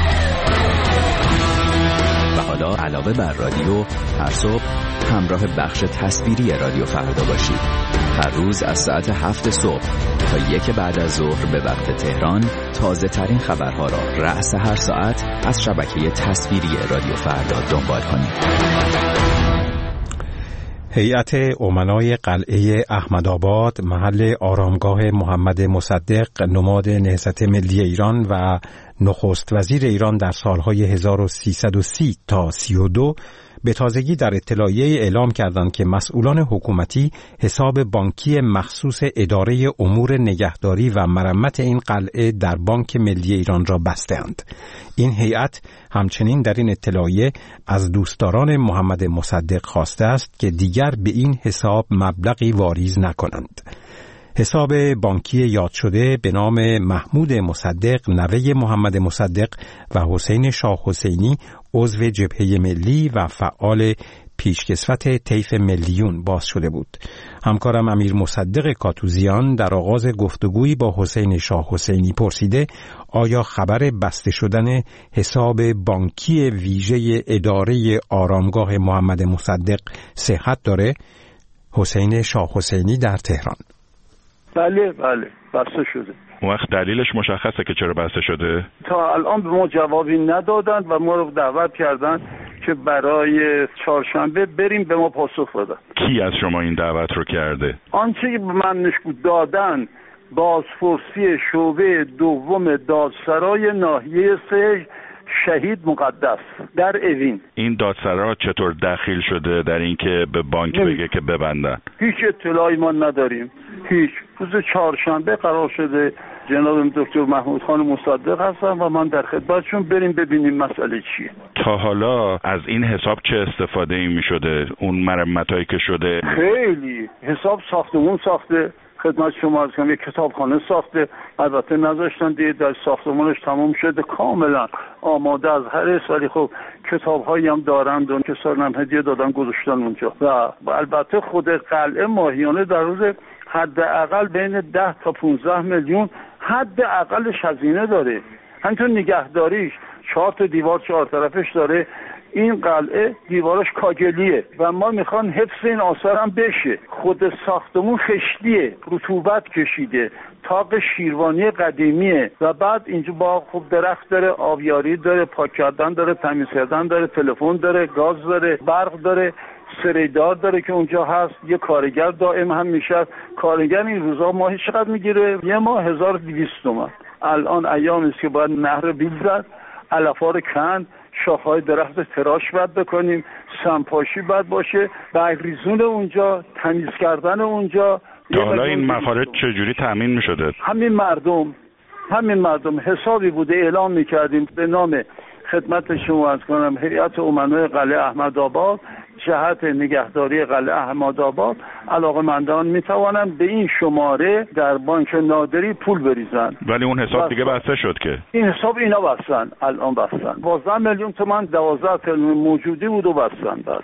و حالا علاوه بر رادیو، هر صبح همراه بخش تصویری رادیو فردا باشید. هر روز از ساعت هفت صبح تا یک بعد از ظهر به وقت تهران تازه ترین خبرها را رأس هر ساعت از شبکه تصویری رادیو فردا دنبال کنید. هیئت امنای قلعه احمدآباد، محل آرامگاه محمد مصدق نماد نهضت ملی ایران و نخست وزیر ایران در سالهای هزار و سیصد و سی تا سی و دو، به تازگی در اطلاعیه اعلام کردند که مسئولان حکومتی حساب بانکی مخصوص اداره امور نگهداری و مرمت این قلعه در بانک ملی ایران را بسته‌اند. این هیئت همچنین در این اطلاعیه از دوستداران محمد مصدق خواسته است که دیگر به این حساب مبلغی واریز نکنند. حساب بانکی یاد شده به نام محمود مصدق، نوه محمد مصدق و حسین شاه حسینی، عضو جبهه ملی و فعال پیشکسوت طیف ملیون باز شده بود. همکارم امیر مصدق کاتوزیان در آغاز گفتگویی با حسین شاه حسینی پرسیده آیا خبر بسته شدن حساب بانکی ویژه اداره آرامگاه محمد مصدق صحت داره؟ حسین شاه حسینی در تهران: بله بله بسته شده. اون وقت دلیلش مشخصه که چرا بسته شده؟ تا الان به ما جوابی ندادن و ما رو دعوت کردن که برای چهارشنبه بریم به ما پاسخ بدن. کی از شما این دعوت رو کرده؟ آنچه که به من نشون دادن بازپرسی شعبه دوم دادسرای ناحیه سه شهید مقدس در اوین. این دادسرا چطور دخیل شده در این که به بانک نمی. بگه که ببندن؟ هیچ اطلاعی ما نداریم. هیچ. روز چهارشنبه قرار شده جناب دکتر محمود خان مصدق هستن و من در خدمتشون، بریم ببینیم مسئله چیه. تا حالا از این حساب چه استفاده ای می شده؟ اون مرمتایی که شده خیلی حساب ساختمون ساخته، خدمت شما از کنم یک کتابخانه ساخته، البته نذاشتن دیگه در ساختمانش تمام شده کاملا آماده از هر سالی. خب کتاب هایی هم دارند و کسان هم هدیه دادن گذاشتن اونجا و البته خود قلعه ماهیانه در روز حداقل بین ده تا پانزده میلیون حداقلش هزینه داره. همینطور نگهداریش چهار تا دیوار چهار طرفش داره. این قلعه دیوارش کاگلیه و ما میخوان حفظ این آثار هم بشه. خود ساختمون خشتیه، رطوبت کشیده، طاق شیروانی قدیمیه و بعد اینجا با خوب درخت داره، آبیاری داره، پاک کردن داره، تمیز کردن داره، تلفن داره، گاز داره، برق داره، سریدار داره که اونجا هست. یه کارگر دائم هم میشه. کارگر این روزا ماهی چقدر میگیره؟ یه ماه هزار و دویست تومان. الان ایامی است که باید نهر بیل زد، علفا رو کند، شاخه‌های درخت تراش باید بکنیم، سمپاشی باید باشه، برگریزون اونجا، تمیز کردن اونجا. تا حالا این مخارج چجوری تامین میشده؟ همین مردم همین مردم حسابی بوده اعلام میکردیم به نام خدمت شما از کنم هیئت امنای قلعه احمدآباد جهت نگهداری قلعه احمدآباد علاقه‌مندان میتوانند به این شماره در بانک نادری پول بریزن. ولی اون حساب دیگه بسته شد که این حساب اینا بستن، الان بستن دوازده میلیون تومان، دوازده ترم موجودی بود و بستن. بعد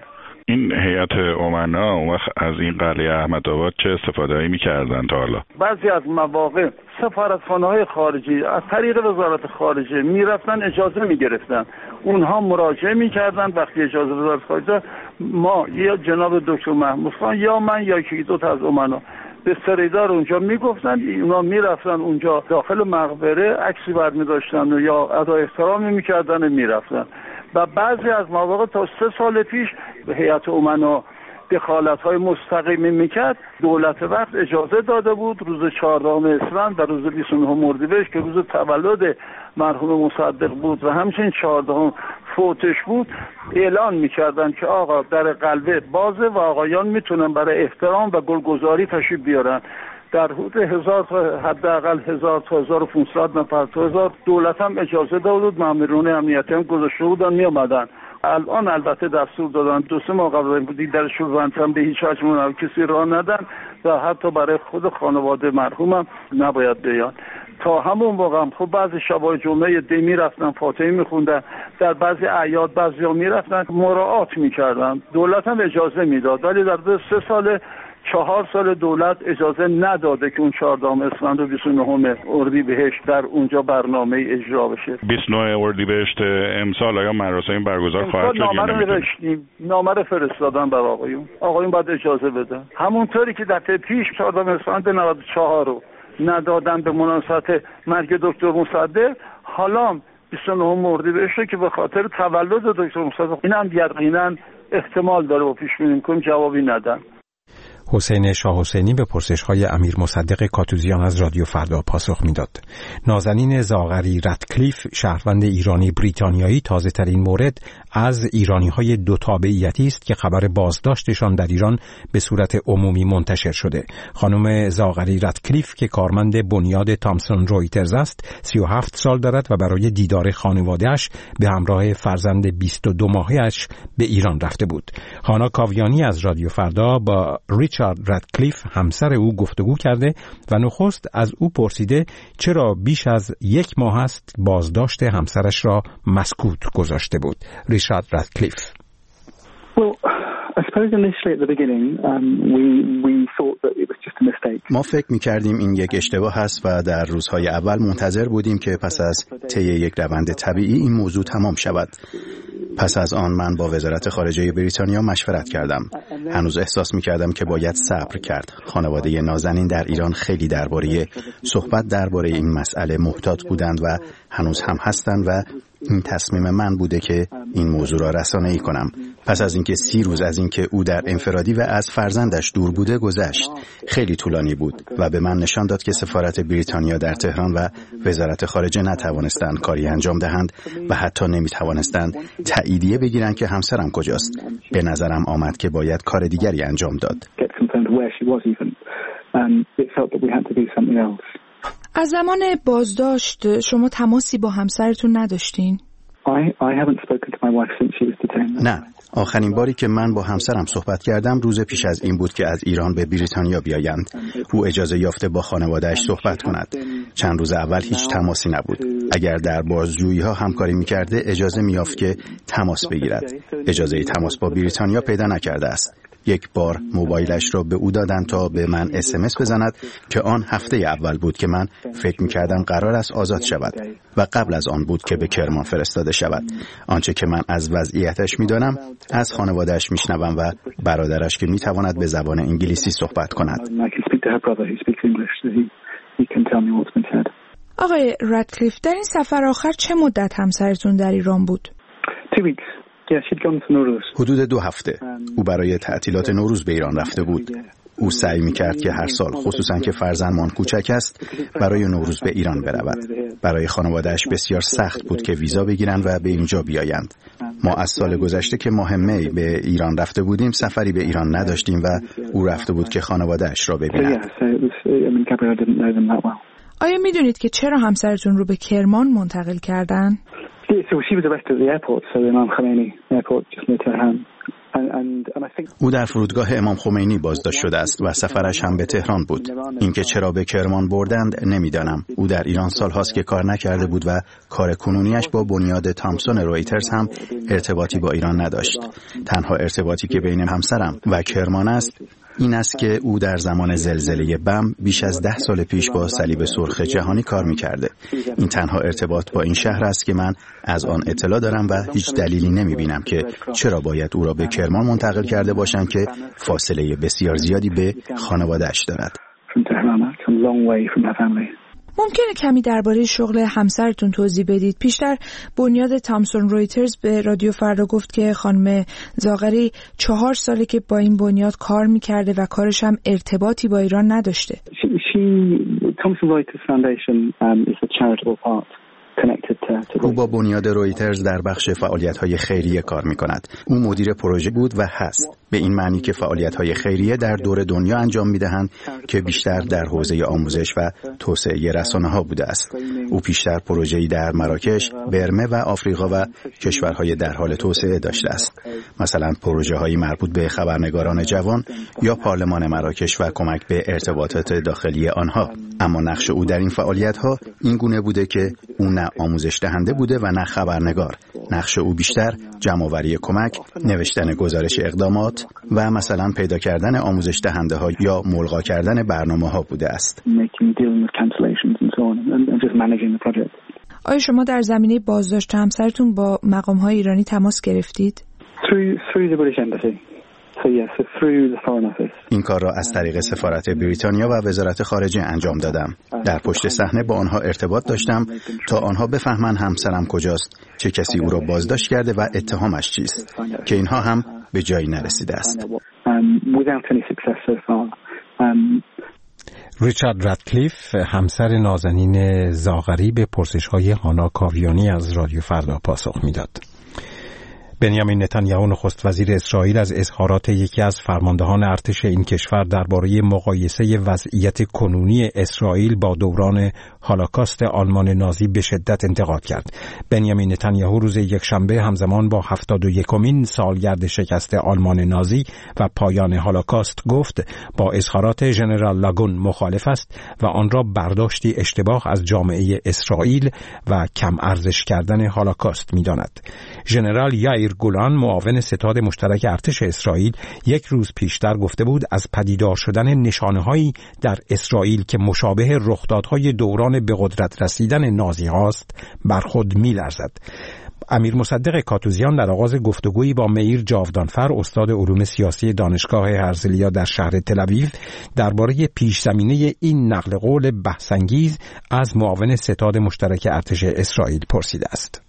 این هیئت امنا اون وقت از این قلعه احمدآباد چه استفاده‌ای می‌کردن تا حالا؟ بعضی از مواقع سفارتخانه‌های خارجی از طریق وزارت خارجه میرفتن اجازه میگرفتن، اونها مراجعه میکردن، وقتی اجازه وزارت خارجه ما یا جناب دکتر محمود خان یا من یا یکی دو تا از امنا به سریدار اونجا میگفتن، اونا میرفتن اونجا داخل مقبره عکسی برمی‌داشتن یا ادای احترامی میکردن و میرفتن. و بعضی از مواقع تا سه سال پیش هیئت امنا دخالت‌های مستقیمی میکرد، دولت وقت اجازه داده بود روز چهاردهم اسفند و روز بیست و نهم اردیبهشت که روز تولد مرحوم مصدق بود و همچنین چهاردهم فوتش بود، اعلان میکردن که آقا در قلعه بازه و آقایان میتونن برای احترام و گلگذاری تشریف بیارن. در حدود هزار تا حداقل هزار تا هزار و پانصد نفر تا هزار دولت هم اجازه داده بود، مامورین امنیتی هم گذاشته بودن می اومدن. الان البته دستور دادن دو سه ماه قبل بودی درشون بندن به هیچ وجه منو کسی راه ندن و حتی برای خود خانواده مرحومم نباید بیان. تا همون موقع هم خب بعضی شبای جمعه دی میرفتن فاتحه میخوندن، در بعضی اعیاد بعضیا میرفتن مراعات میکردن، دولت هم اجازه میداد، ولی در سه سال چهار سال دولت اجازه نداده که اون چهاردهم اسفند و بیست و نهم اردیبهشت در اونجا برنامه اجرا بشه. بیست و نهم اردیبهشت امسال آیا مراسم برگزار خواهد شد یا نمی‌دونیم؟ نامه رو فرستادن بر آقایون، آقایون باید اجازه بدن. همونطوری که دفعه پیش چهاردهم اسفند نود و چهار رو ندادن به مناسبت مرگ دکتر مصدق، حالا بیست و نهم اردیبهشت که به خاطر تولد دکتر مصدق، این هم یقینا احتمال داره و پیش بینی می‌کنیم جوابی ندن. حسین شاه حسینی به پرسش‌های امیر مصدق کاتوزیان از رادیو فردا پاسخ میداد. نازنین زاغری رتکلیف، شهروند ایرانی بریتانیایی، تازه‌ترین مورد از ایرانی‌های دو تابعیتی است که خبر بازداشتشان در ایران به صورت عمومی منتشر شده. خانم زاغری رتکلیف که کارمند بنیاد تامسون رویترز است، سی و هفت سال دارد و برای دیدار خانواده‌اش به همراه فرزند بیست و دو ماهه‌اش به ایران رفته بود. هانا کاویانی از رادیو فردا با ریچارد رتکلیف همسر او گفتگو کرده و نخست از او پرسیده چرا بیش از یک ماه است بازداشت همسرش را مسکوت گذاشته بود. ریچارد رتکلیف: ما فکر می‌کردیم این یک اشتباه است و در روزهای اول منتظر بودیم که پس از طی یک روند طبیعی این موضوع تمام شود. پس از آن من با وزارت خارجه بریتانیا مشورت کردم. هنوز احساس می‌کردم که باید صبر کرد. خانواده نازنین در ایران خیلی درباره صحبت درباره این مسئله محتاط بودند و هنوز هم هستند و این تصمیم من بوده که این موضوع را رسانه‌ای کنم. پس از اینکه سی روز از اینکه او در انفرادی و از فرزندش دور بوده گذشت، خیلی طولانی بود و به من نشان داد که سفارت بریتانیا در تهران و وزارت خارجه نتوانستند کاری انجام دهند و حتی نمیتوانستند تاییدیه بگیرند که همسرم کجاست. به نظرم آمد که باید کار دیگری انجام داد. از زمان بازداشت شما تماسی با همسرتون نداشتین؟ نه، آخرین باری که من با همسرم صحبت کردم روز پیش از این بود که از ایران به بریتانیا بیایند. او اجازه یافته با خانواده‌اش صحبت کند. چند روز اول هیچ تماسی نبود. اگر در بازجویی‌ها همکاری می‌کرده اجازه می‌یافت که تماس بگیرد. اجازه تماس با بریتانیا پیدا نکرده است. یک بار موبایلش را به او دادن تا به من اس ام اس بزند که آن هفته اول بود که من فکر می‌کردم قرار است آزاد شود و قبل از آن بود که به کرمان فرستاده شود. آنچه که من از وضعیتش می‌دانم از خانواده‌اش می‌شنوم و برادرش که می‌تواند به زبان انگلیسی صحبت کند. آقای رتکلیف، در این سفر آخر چه مدت همسرتون در ایران بود؟ حدود دو هفته. او برای تعطیلات نوروز به ایران رفته بود. او سعی می‌کرد که هر سال، خصوصاً که فرزندمان کوچک است، برای نوروز به ایران برود. برای خانواده‌اش بسیار سخت بود که ویزا بگیرند و به اینجا بیایند. ما از سال گذشته که ماه می به ایران رفته بودیم سفری به ایران نداشتیم و او رفته بود که خانواده‌اش را ببیند. آیا می‌دونید که چرا همسرتون رو به کرمان منتقل کردن؟ او در فرودگاه امام خمینی بازداشت شده است و سفرش هم به تهران بود. اینکه چرا به کرمان بردند نمیدانم. او در ایران سالهاست که کار نکرده بود و کار کنونیش با بنیاد تامسون رویترز هم ارتباطی با ایران نداشت. تنها ارتباطی که بین همسرم و کرمان است این است که او در زمان زلزله بم بیش از ده سال پیش با صلیب سرخ جهانی کار می‌کرده. این تنها ارتباط با این شهر است که من از آن اطلاع دارم و هیچ دلیلی نمی‌بینم که چرا باید او را به کرمان منتقل کرده باشند که فاصله بسیار زیادی به خانواده‌اش دارد. ممکنه کمی درباره شغل همسرتون توضیح بدید؟ پیشتر بنیاد تامسون رویترز به رادیو فردا گفت که خانم زاغری چهار ساله که با این بنیاد کار میکرده و کارش هم ارتباطی با ایران نداشته. She, she, Thomson Reuters Foundation um, is a charitable part. او با بنیاد رویترز در بخش فعالیت‌های خیریه کار می‌کند. او مدیر پروژه بود و هست. به این معنی که فعالیت‌های خیریه در دور دنیا انجام می‌دهند که بیشتر در حوزه آموزش و توسعه رسانه‌ها بوده است. او پیشتر پروژه‌ای در مراکش، برمه و آفریقا و کشورهای در حال توسعه داشته است. مثلا پروژه‌هایی مربوط به خبرنگاران جوان یا پارلمان مراکش و کمک به ارتباطات داخلی آنها. اما نقش او در این فعالیت‌ها این گونه بوده که او نه آموزش دهنده بوده و نه خبرنگار. نقش او بیشتر جمع‌آوری کمک، نوشتن گزارش اقدامات و مثلا پیدا کردن آموزش دهنده ها یا ملغا کردن برنامه ها بوده است. آیا شما در زمینه بازداشت همسرتون با مقام‌های ایرانی تماس گرفتید؟ این کار را از طریق سفارت بریتانیا و وزارت خارجه انجام دادم. در پشت صحنه با آنها ارتباط داشتم تا آنها بفهمن همسرم کجاست، چه کسی او را بازداشت کرده و اتهامش چیست، که اینها هم به جایی نرسیده است. ریچارد رادکلیف، همسر نازنین زاغری، به پرسش‌های هانا کاویانی از رادیو فردا پاسخ می‌داد. بنیامین نتانیاهو نخست وزیر اسرائیل از اظهارات یکی از فرماندهان ارتش این کشور درباره مقایسه وضعیت کنونی اسرائیل با دوران هولوکاست آلمان نازی به شدت انتقاد کرد. بنیامین نتانیاهو روز یکشنبه همزمان با هفتاد و یکمین سالگرد شکست آلمان نازی و پایان هولوکاست گفت با اظهارات ژنرال لاگون مخالف است و آن را برداشتی اشتباه از جامعه اسرائیل و کم ارزش کردن هولوکاست می‌داند. ژنرال یائیر گولان، معاون ستاد مشترک ارتش اسرائیل، یک روز پیشتر گفته بود از پدیدار شدن نشانه‌هایی در اسرائیل که مشابه رخدادهای دوران به قدرت رسیدن نازی هاست بر خود می‌لرزد. امیر مصدق کاتوزیان در آغاز گفتگویی با میر جاودانفر، استاد علوم سیاسی دانشگاه هرزلیا در شهر تل‌آویو، درباره پیش زمینه این نقل قول بحث‌انگیز از معاون ستاد مشترک ارتش اسرائیل پرسیده است.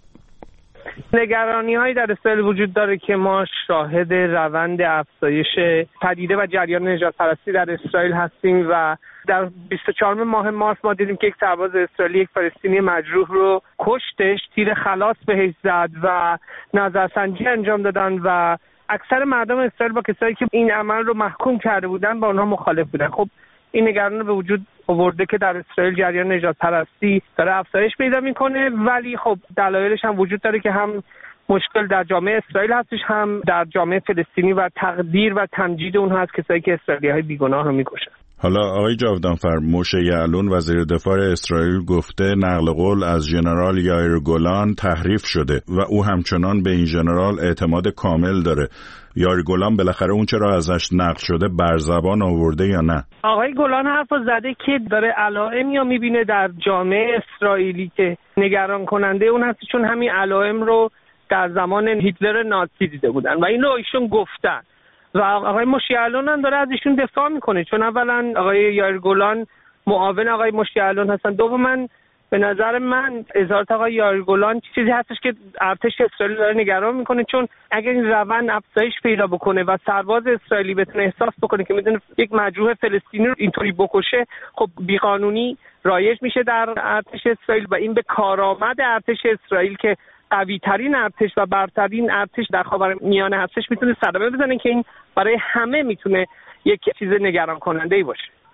نگرانی هایی در اسرائیل وجود داره که ما شاهد روند افزایش پدیده و جریان نژاد پرستی در اسرائیل هستیم و در بیست و چهارم ماه مارس ما دیدیم که یک سرباز اسرائیلی یک فلسطینی مجروح رو کشتش، تیر خلاص بهش زد و نظرسنجی انجام دادن و اکثر مردم اسرائیل با کسایی که این عمل رو محکوم کرده بودن با اونها مخالف بودن. خب این نگرانی به وجود آورده که در اسرائیل جریان نژاد پرستی داره افزایش پیدا میکنه، ولی خب دلایلش هم وجود داره که هم مشکل در جامعه اسرائیل هستش، هم در جامعه فلسطینی و تقدیر و تمجید اونها هست کسایی که اسرائیلی‌های بیگناه رو میکشن. حالا آقای جاودانفر، موشه یعلون وزیر دفاع اسرائیل گفته نقل قول از ژنرال یائیر گولان تحریف شده و او همچنان به این ژنرال اعتماد کامل داره. یائیر گولان بالاخره اون چرا ازش نقل شده بر زبان آورده یا نه؟ آقای گولان حرفو زده که داره علائمی رو میبینه در جامعه اسرائیلی که نگران کننده اون هست، چون همین علائم رو در زمان هیتلر نازی دیده بودن و این رو ایشون گفتن و آقای مشیعلون هم داره از ایشون دفاع میکنه، چون اولا آقای یائیر گولان معاون آقای مشیعلون هستن، دوما به نظر من اظهارات آقای یائیر گولان چیزی هستش که ارتش اسرائیل داره نگران میکنه، چون اگر این روند افزایش پیدا بکنه و سرباز اسرائیلی بتونه احساس بکنه که میتونه یک مجروح فلسطینی رو اینطوری بکشه، خب بیقانونی رایج میشه در ارتش اسرائیل و این به کارآمد ارتش اسرائیل که قوی ترین ارتش و برترین ارتش در خاورمیانه هستش میتونه صدمه بزنه که این برای همه میتونه یک چیز نگران کننده ای باشه.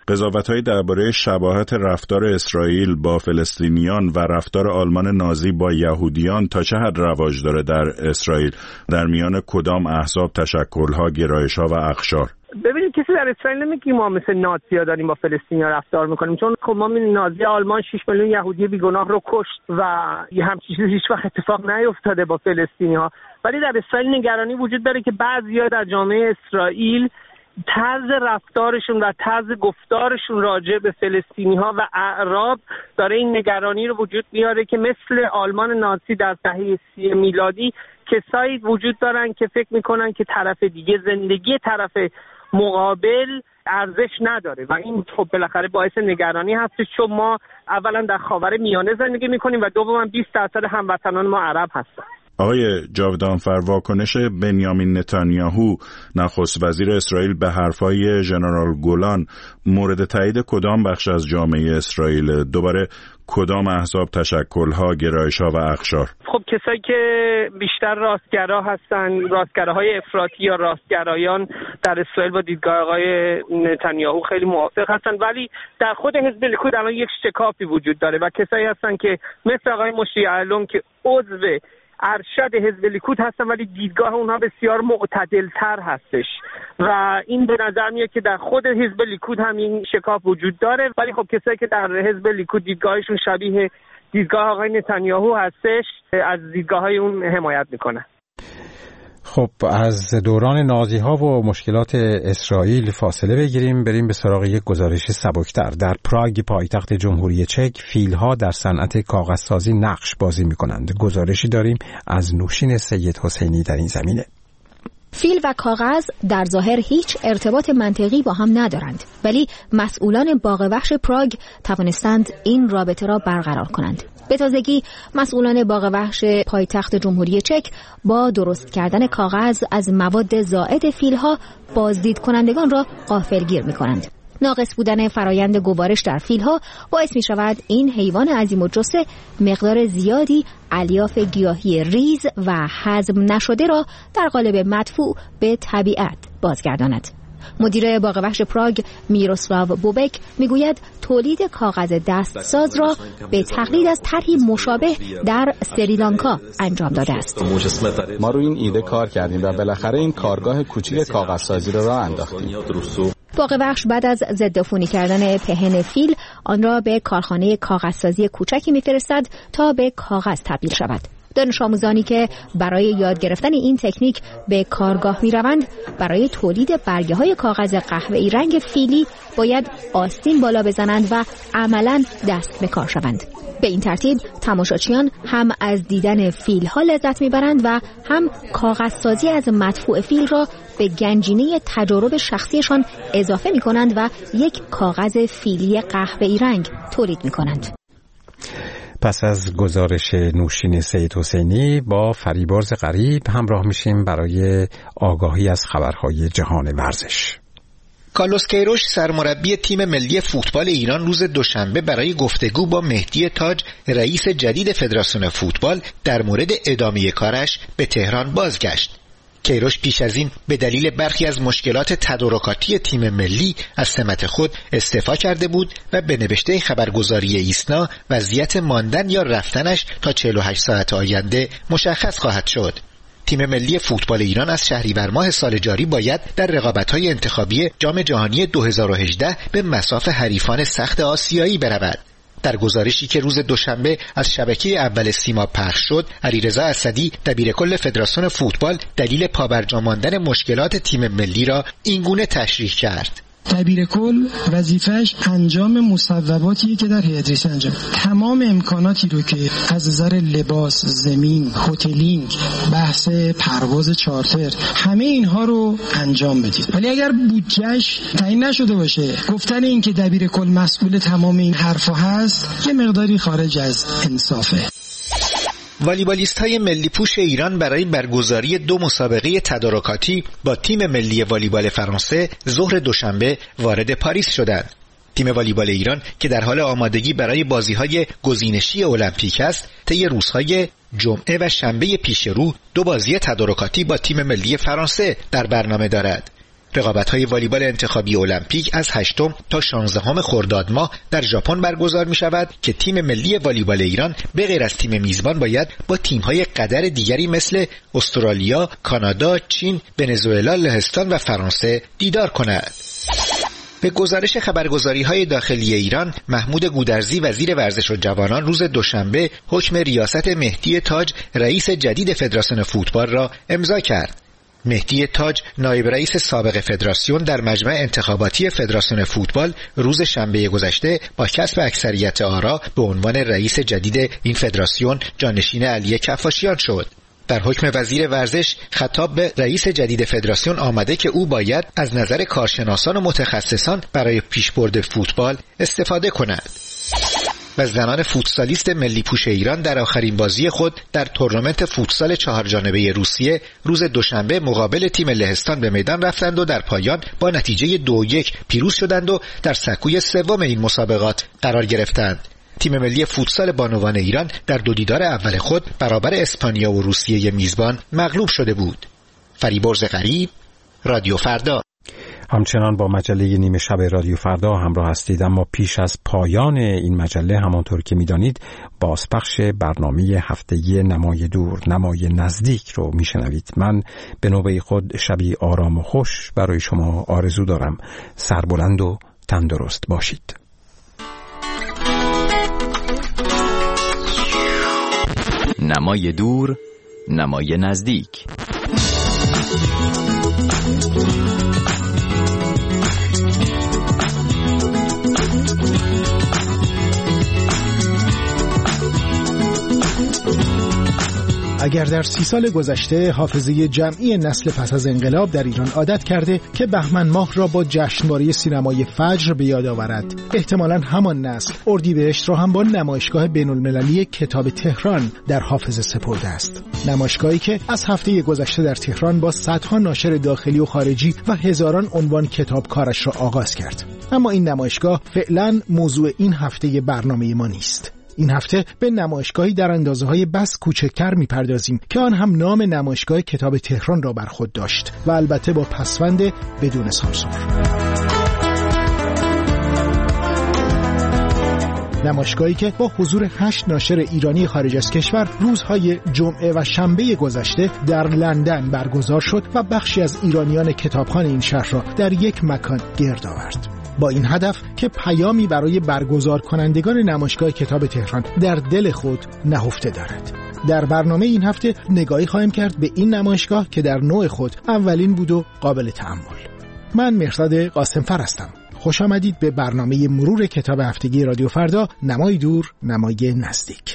قضاوت‌هایی درباره شباهت رفتار اسرائیل با فلسطینیان و رفتار آلمان نازی با یهودیان تا چه حد رواج داره در اسرائیل، در میان کدام احزاب، تشکل‌ها، گرایش‌ها و اقشار؟ ببینید کسی در اسرائیل نمیگه ما مثل نازی‌ها داریم با فلسطینی‌ها رفتار میکنیم، چون خب ما می‌بینیم نازی آلمان شش میلیون یهودی بیگناه رو کشت و یه همچین چیزی هیچ وقت اتفاق نیفتاده با فلسطینی‌ها. ولی در اسرائیل نگرانی وجود داره که بعضی‌ها در جامعه اسرائیل طرز رفتارشون و طرز گفتارشون راجع به فلسطینی‌ها و اعراب داره این نگرانی رو وجود میاره که مثل آلمان نازی در دهه سی میلادی کسایی وجود دارن که فکر میکنن که طرف دیگه، زندگی طرف مقابل ارزش نداره و این خب بالاخره باعث نگرانی هست، چون ما اولا در خاورمیانه زندگی میکنیم و دوما بیست درصد هموطنان ما عرب هستن. آقای جاودانفر، واکنش بنیامین نتانیاهو نخست وزیر اسرائیل به حرفای ژنرال گولان مورد تایید کدام بخش از جامعه اسرائیل؟ دوباره کدام احزاب، تشکل‌ها، گرایش‌ها و اقشار؟ خب کسایی که بیشتر راستگرا هستن، راستگراهای افراطی یا راستگرایان در اسرائیل با دیدگاه آقای نتانیاهو خیلی موافق هستن، ولی در خود حزب لیکود الان یک شکافی وجود داره و کسایی هستن که مثل آقای مشی یعلون که عضو ارشد حزب لیکود هستن ولی دیدگاه اونها بسیار معتدل‌تر هستش و این به نظر میاد که در خود حزب لیکود هم این شکاف وجود داره، ولی خب کسایی که در حزب لیکود دیدگاهشون شبیه دیدگاه آقای نتانیاهو هستش از دیدگاه‌های اون حمایت میکنن. خب از دوران نازی ها و مشکلات اسرائیل فاصله بگیریم، بریم به سراغ یک گزارش سبکتر. در پراگ پایتخت جمهوری چک فیلها در صنعت کاغذسازی نقش بازی می کنند. گزارشی داریم از نوشین سید حسینی در این زمینه. فیل و کاغذ در ظاهر هیچ ارتباط منطقی با هم ندارند، ولی مسئولان باغ وحش پراگ توانستند این رابطه را برقرار کنند. به تازگی مسئولان باغ وحش پایتخت جمهوری چک با درست کردن کاغذ از مواد زائد فیلها بازدید کنندگان را غافلگیر می کنند. ناقص بودن فرایند گوارش در فیلها باعث می شود این حیوان عظیم الجثه مقدار زیادی الیاف گیاهی ریز و هضم نشده را در قالب مدفوع به طبیعت بازگرداند. مدیر باغ وحش پراگ میروسلاو بوبک میگوید تولید کاغذ دستساز را به تقلید از طرحی مشابه در سریلانکا انجام داده است. ما روی این ایده کار کردیم و بالاخره این کارگاه کوچیک کاغذسازی را راه انداختیم. باغ وحش بعد از ضدعفونی کردن پهن فیل آن را به کارخانه کاغذسازی کوچکی میفرستد تا به کاغذ تبدیل شود. دانش آموزانی که برای یاد گرفتن این تکنیک به کارگاه می روند برای تولید برگه های کاغذ قهوه‌ای رنگ فیلی باید آستین بالا بزنند و عملاً دست به کار شوند. به این ترتیب تماشاچیان هم از دیدن فیل ها لذت می برند و هم کاغذسازی از مدفوع فیل را به گنجینه تجارب شخصیشان اضافه می کنند و یک کاغذ فیلی قهوه‌ای رنگ تولید می کنند. پس از گزارش نوشین سید حسینی با فریبرز غریب همراه میشیم برای آگاهی از خبرهای جهان ورزش. کارلوس کیروش سرمربی تیم ملی فوتبال ایران روز دوشنبه برای گفتگو با مهدی تاج رئیس جدید فدراسیون فوتبال در مورد ادامه کارش به تهران بازگشت. کیروش پیش از این به دلیل برخی از مشکلات تدارکاتی تیم ملی از سمت خود استعفا کرده بود و به نوشته خبرگزاری ایسنا وضعیت ماندن یا رفتنش تا چهل و هشت ساعت آینده مشخص خواهد شد. تیم ملی فوتبال ایران از شهریور ماه سال جاری باید در رقابت‌های انتخابی جام جهانی دو هزار و هجده به مصاف حریفان سخت آسیایی برود. در گزارشی که روز دوشنبه از شبکه اول سیما پخش شد، علیرضا اسدی دبیرکل فدراسیون فوتبال دلیل پابرجا ماندن مشکلات تیم ملی را اینگونه تشریح کرد. دبیرکل وظیفه‌اش انجام مصوباتیه که در هیئت رئیسه انجام. تمام امکاناتی رو که از نظر لباس، زمین، هتلینگ، بحث پرواز چارتر، همه اینها رو انجام بدید. ولی اگر بودجهش تعیین نشده باشه، گفتن این که دبیرکل مسئول تمام این حرفا هست، یه مقداری خارج از انصافه. والیبالیست‌های ملی پوش ایران برای برگزاری دو مسابقه تدارکاتی با تیم ملی والیبال فرانسه ظهر دوشنبه وارد پاریس شدند. تیم والیبال ایران که در حال آمادگی برای بازی‌های گزینشی المپیک است، طی روزهای جمعه و شنبه پیش رو دو بازی تدارکاتی با تیم ملی فرانسه در برنامه دارد. رقابت‌های والیبال انتخابی المپیک از هشتم تا شانزدهم خرداد ماه در ژاپن برگزار می‌شود که تیم ملی والیبال ایران به غیر از تیم میزبان باید با تیم‌های قدر دیگری مثل استرالیا، کانادا، چین، ونزوئلا، لهستان و فرانسه دیدار کند. به گزارش خبرگزاری‌های داخلی ایران، محمود گودرزی وزیر ورزش و جوانان روز دوشنبه حکم ریاست مهدی تاج رئیس جدید فدراسیون فوتبال را امضا کرد. مهدی تاج نایب رئیس سابق فدراسیون در مجمع انتخاباتی فدراسیون فوتبال روز شنبه گذشته با کسب اکثریت آرا به عنوان رئیس جدید این فدراسیون جانشین علی کفاشیان شد. در حکم وزیر ورزش خطاب به رئیس جدید فدراسیون آمده که او باید از نظر کارشناسان و متخصصان برای پیشبرد فوتبال استفاده کند. و زنان فوتسالیست ملی پوش ایران در آخرین بازی خود در تورنمنت فوتسال چهار جانبه روسیه روز دوشنبه مقابل تیم لهستان به میدان رفتند و در پایان با نتیجه دو یک پیروز شدند و در سکوی سوم این مسابقات قرار گرفتند. تیم ملی فوتسال بانوان ایران در دو دیدار اول خود برابر اسپانیا و روسیه میزبان مغلوب شده بود. فریبرز غریب، رادیو فردا. همچنان با مجله نیمه شب رادیو فردا همراه هستید، اما پیش از پایان این مجله همانطور که می‌دانید بازپخش برنامه هفتگی نمای دور نمای نزدیک رو میشنوید. من به نوبه خود شبی آرام و خوش برای شما آرزو دارم. سربلند و تندرست باشید. نمای دور نمای نزدیک. اگر در سی سال گذشته حافظه جمعی نسل پس از انقلاب در ایران عادت کرده که بهمن ماه را با جشنواره سینمای فجر به یاد آورد، احتمالاً همان نسل اردیبهشت را هم با نمایشگاه بین‌المللی کتاب تهران در حافظه سپرده است. نمایشگاهی که از هفته گذشته در تهران با صدها ناشر داخلی و خارجی و هزاران عنوان کتاب کارش را آغاز کرد. اما این نمایشگاه فعلاً موضوع این هفته برنامه ما نیست. این هفته به نمایشگاهی در اندازه‌های بس کوچکتر می‌پردازیم که آن هم نام نمایشگاه کتاب تهران را بر خود داشت و البته با پسوند بدون سانسور. نمایشگاهی که با حضور هشت ناشر ایرانی خارج از کشور روزهای جمعه و شنبه گذشته در لندن برگزار شد و بخشی از ایرانیان کتابخوان این شهر را در یک مکان گرد آورد، با این هدف که پیامی برای برگزار کنندگان نمایشگاه کتاب تهران در دل خود نهفته دارد. در برنامه این هفته نگاهی خواهیم کرد به این نمایشگاه که در نوع خود اولین بود و قابل تأمل. من مهرداد قاسمفر هستم. خوش آمدید به برنامه مرور کتاب هفتگی رادیو فردا، نمای دور نمای نزدیک.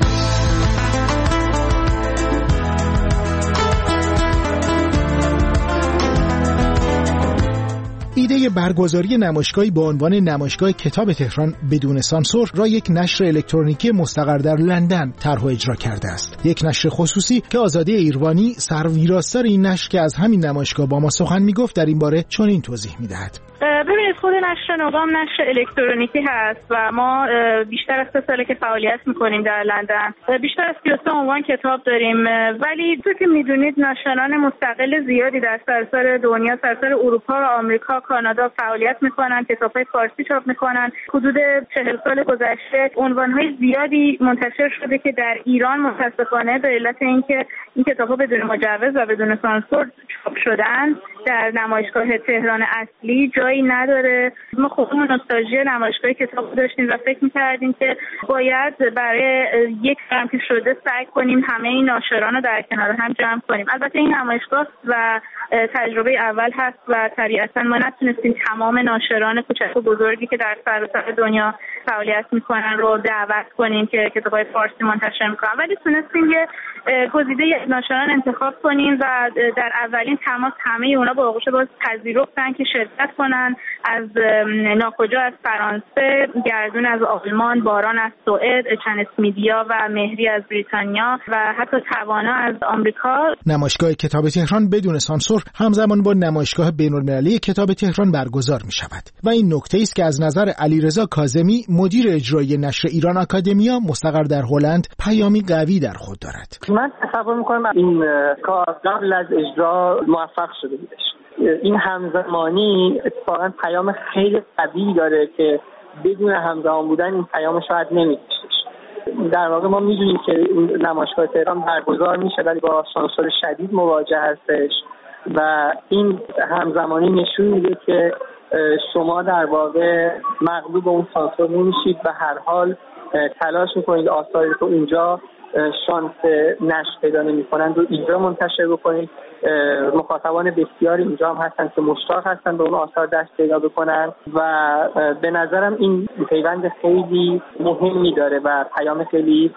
ایده برگزاری نمایشگاهی با عنوان نمایشگاه کتاب تهران بدون سانسور را یک نشر الکترونیکی مستقر در لندن طرح و اجرا کرده است. یک نشر خصوصی که آزاده ایروانی سرویراستار این نشر که از همین نمایشگاه با ما سخن میگفت در این باره چنین توضیح میدهد. ببینید، خود نشر نقام نشر الکترونیکی هست و ما بیشتر از سه ساله که فعالیت میکنیم در لندن. بیشتر از سی و سه عنوان کتاب داریم، ولی تو که میدونید ناشران مستقل زیادی در سراسر دنیا، سراسر اروپا و آمریکا، کانادا فعالیت میکنن، کتاب‌های فارسی چاپ میکنن. حدود چهل سال گذشته عنوان‌های زیادی منتشر شده که در ایران متأسفانه به علت اینکه این کتاب‌ها بدون مجوز و بدون سانسور چاپ شدن در نمایشگاه تهران اصلی جایی نداره. ما خودمون نوستالژی نمایشگاه کتاب داشتیم و فکر می‌کردیم که باید برای یک قرن که شده سعی کنیم همه این ناشران رو در کنار هم جمع کنیم. البته این نمایشگاه و تجربه اول هست و طبیعتاً ما نتونستیم تمام ناشران کوچک و بزرگی که در سراسر دنیا فعالیت میکنن رو دعوت کنیم که کتاب‌های فارسی منتشر میکنن، ولی تونستیم یه گزیده ناشران انتخاب کنیم و در اولین تماس همه اونا با آغوش باز پذیرفتن که شرکت کنن. از ناکجا از فرانسه، گردون از آلمان، باران از سوئد، اچنس میدیا و مهری از بریتانیا و حتی توانا از آمریکا. نمایشگاه کتاب تهران بدون سانسور همزمان با نمایشگاه بین‌المللی کتاب تهران برگزار می شود و این نکته است که از نظر علیرضا کاظمی مدیر اجرایی نشر ایران آکادمیا مستقر در هلند پیامی قوی در خود دارد. من تصور می‌کنم این کار قبل از اجرا موفق شده بودش. این همزمانی اتفاقا پیام خیلی قوی داره که بدون همزمان بودن این پیام شاید نمی‌داشتش. در واقع ما می‌دونیم که نمایشگاه تهران برگزار میشه ولی با سانسور شدید مواجه هستش و این همزمانی نشون میده که شما در واقع مغلوب اون سانسور نمیشید و هر حال تلاش میکنید آثاری که اینجا شانس نشر پیدا نمی‌کنند و اینجا منتشر بکنید. مخاطبان بسیاری اینجا هم هستن که مشتاق هستن به اون آثار دست پیدا بکنن و به نظرم این پیوند خیلی مهمی داره و پیام خیلی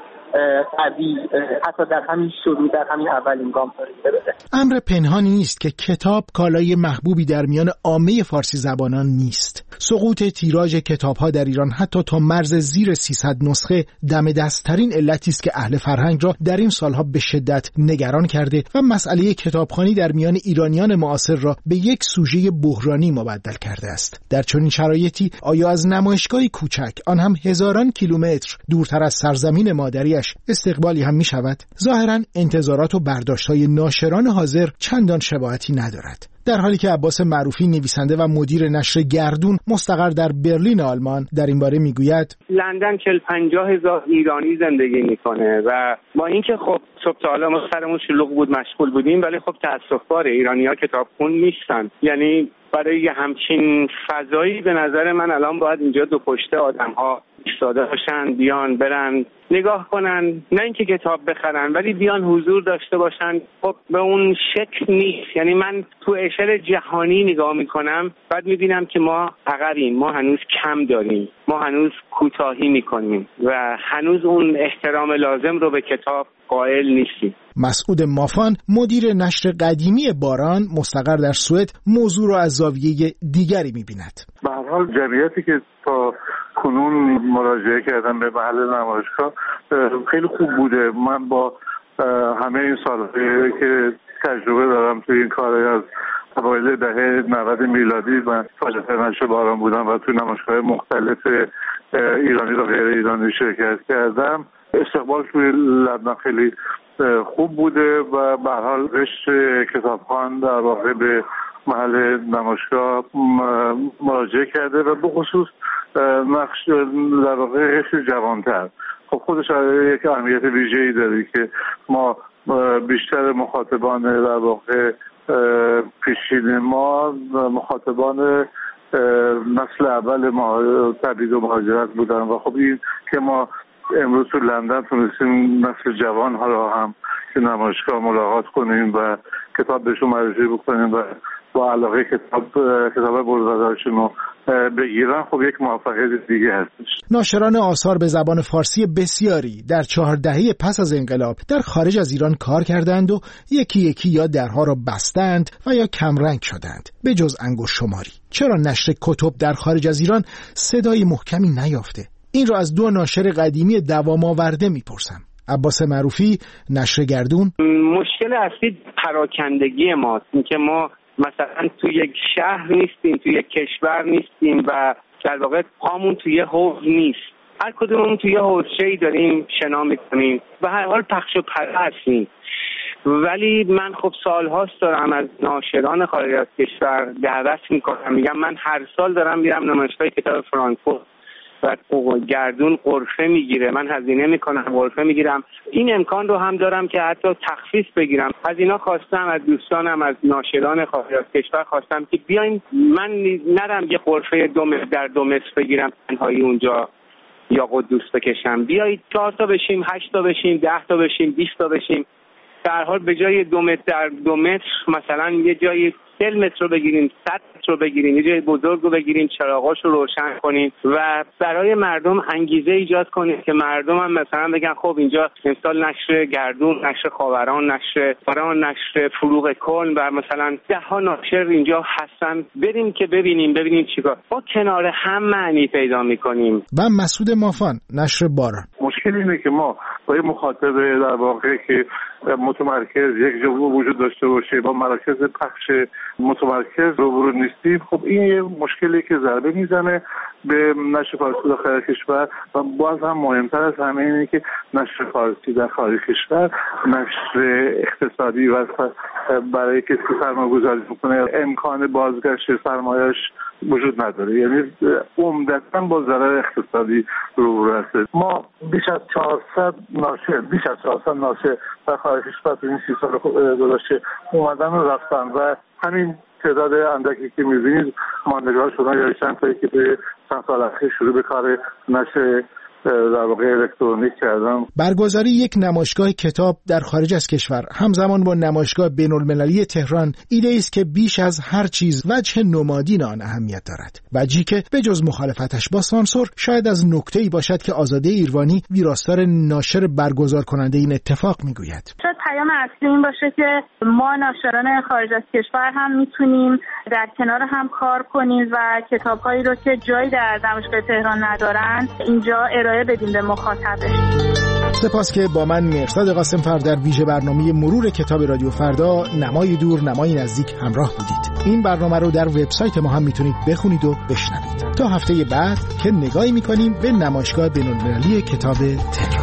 قوی حتی در همین شروع در همین اولین گام بده. امر پنهانی نیست که کتاب کالای محبوبی در میان عامه فارسی زبانان نیست. سقوط تیراژ کتاب‌ها در ایران حتی تا مرز زیر سیصد نسخه دم دست‌ترین علتی است که اهل فرهنگ را در این سالها به شدت نگران کرده و مسئله کتابخوانی در میان ایرانیان معاصر را به یک سوژه بحرانی مبدل کرده است. در چنین شرایطی آیا از نمایشگاهی کوچک آن هم هزاران کیلومتر دورتر از سرزمین مادریش استقبالی هم می شود؟ ظاهراً انتظارات و برداشت‌های ناشران حاضر چندان شباهتی ندارد. در حالی که عباس معروفی نویسنده و مدیر نشر گردون مستقر در برلین آلمان در این باره میگوید لندن چهل پنجاه هزار ایرانی زندگی میکنه و با اینکه خب صبح تا حالا ما سرمون شلوغ بود مشغول بودیم ولی خب تأسف باره ایرانی‌ها کتابخون نیستن. یعنی برای همچین فضایی به نظر من الان باید اینجا دو پشته آدم‌ها ایستاده باشن، بیان برن نگاه کنن، نه اینکه کتاب بخرن ولی بیان حضور داشته باشن. خب به اون شکل نیست. یعنی من تو اشل جهانی نگاه میکنم بعد میبینم که ما عقبیم، ما هنوز کم داریم، ما هنوز کوتاهی میکنیم و هنوز اون احترام لازم رو به کتاب قائل نیستیم. مسعود مافان مدیر نشر قدیمی باران مستقر در سوئد موضوع را از زاویه دیگری میبیند. به هر حال جمعیتی که تا کنون مراجعه کردن به محل نمایشگاه خیلی خوب بوده. من با همه این سال‌هایی که تجربه دارم توی این کار از اوایل دهه نود میلادی من فعال نشر باران بودم و توی نمایشگاه مختلف ایرانی و غیر ایرانی شرکت کردم. استقبال توی لندن خیلی خوب بوده و به هر حال رشته کتابخوان در واقع به محل نمایشگاه مراجعه کرده و به خصوص نقش در واقع خیلی جوان‌تر. خب خودش یک اهمیت ویژه‌ای داره که ما بیشتر مخاطبان در واقع پیشین ما مخاطبان نسل اول ما تبعید و مهاجرت بودن و خب این که ما امروز تو لندن تونستیم نسل جوان ها را هم که نمایشگاه ملاقات کنیم و کتاب بهشون معرفی بکنیم و با علاقه کتاب کتاب بزرگوارشون رو بگیرن، خب یک موفقیت دیگه هستش. ناشران آثار به زبان فارسی بسیاری در چهار دهه پس از انقلاب در خارج از ایران کار کردند و یکی یکی یا درها را بستند و یا کمرنگ شدند. به جز انگشت شماری. چرا نشر کتب در خارج از ایران صدای محکمی نیافته؟ این را از دو ناشر قدیمی دوام آورده میپرسم. عباس معروفی، نشر گردون. مشکل اصلی پراکندگی ماست، این که ما مثلا تو یک شهر نیستیم، تو یک کشور نیستیم و در واقع پامون توی حوض نیست. هر کدوممون توی حوضچه‌ای داریم شنا میکنیم و هر حال پخش و پلا هستیم. ولی من خب سالهاست دارم از ناشران خارج از کشور دعوت میکنم، میگم من هر سال دارم میرم نمایشگاه کتاب فرانکفورت و گردون قرفه میگیره، من هزینه میکنم قرفه میگیرم. این امکان رو هم دارم که حتی تخفیف بگیرم. از اینا خواستم، از دوستانم، از ناشران خارج از کشور خواستم که بیاین من نرم یه قرفه دو متر در دو متر بگیرم تنهایی اونجا یا قدوس بکشم. بیایید چهار تا بشیم، هشت تا بشیم، ده تا بشیم، بیست تا بشیم. در حال به جای دو متر در دو متر مثلا یه جای چهل متر رو بگیریم، صد متر رو بگیریم، یه جای بزرگ رو بگیریم، چراغاش رو روشن کنیم و برای مردم انگیزه ایجاد کنیم که مردم هم مثلا بگن خب اینجا امسال نشر گردون، نشر خاوران، نشر فران، نشر فروغ کلن و مثلا ده ها ناشر اینجا هستن، بریم که ببینیم ببینیم چیکار. ما کنار هم معنی پیدا میکنیم. و مسعود مافان، نشر باران. مشکل اینه که ما با یه مخاطب در واقع که متمرکز یک جا وجود داشته باشه، با مراکز پخش متمرکز روبرو نیستیم. خب این یه مشکلی که ضربه میزنه به نشر فارسی داخل کشور و باز هم مهمتر از همه اینه که نشر فارسی در خارج کشور نشر اقتصادی و برای کسی که سرمایه‌گذاری میکنه امکان بازگشت سرمایه‌اش وجود نداره، یعنی عمدتاً با ضرر اقتصادی روبرو هست. ما بیش از چهارصد ناشر بیش از چهارصد ناشر در خارج کشور تو این سی سال گذشته اومدن و رفتن و همین تعداد اندکی که می‌بینید ماندگار شدن یا چند تایی که به چند سال اخیر شروع به کار نشر در واقع الکترونیک کردم. برگزاری یک نمایشگاه کتاب در خارج از کشور همزمان با نمایشگاه بین‌المللی تهران ایده است که بیش از هر چیز وجه نمادین آن اهمیت دارد. وجهی که به جز مخالفتش با سانسور شاید از نکته‌ای باشد که آزاده ایروانی ویراستار ناشر برگزار کننده این اتفاق میگوید. شاید پیام اصلی این باشه که ما ناشران خارج از کشور هم میتونیم در کنار هم کار کنیم و کتاب‌هایی رو که جایی در نمایشگاه تهران ندارن اینجا ارائه بدیم به مخاطبش. سپاس که با من مهرزاد قاسم‌فر در ویژه برنامه مرور کتاب رادیو فردا نمای دور نمای نزدیک همراه بودید. این برنامه رو در وبسایت ما هم میتونید بخونید و بشنوید. تا هفته بعد که نگاهی میکنیم به نمایشگاه بین‌المللی کتاب تهران.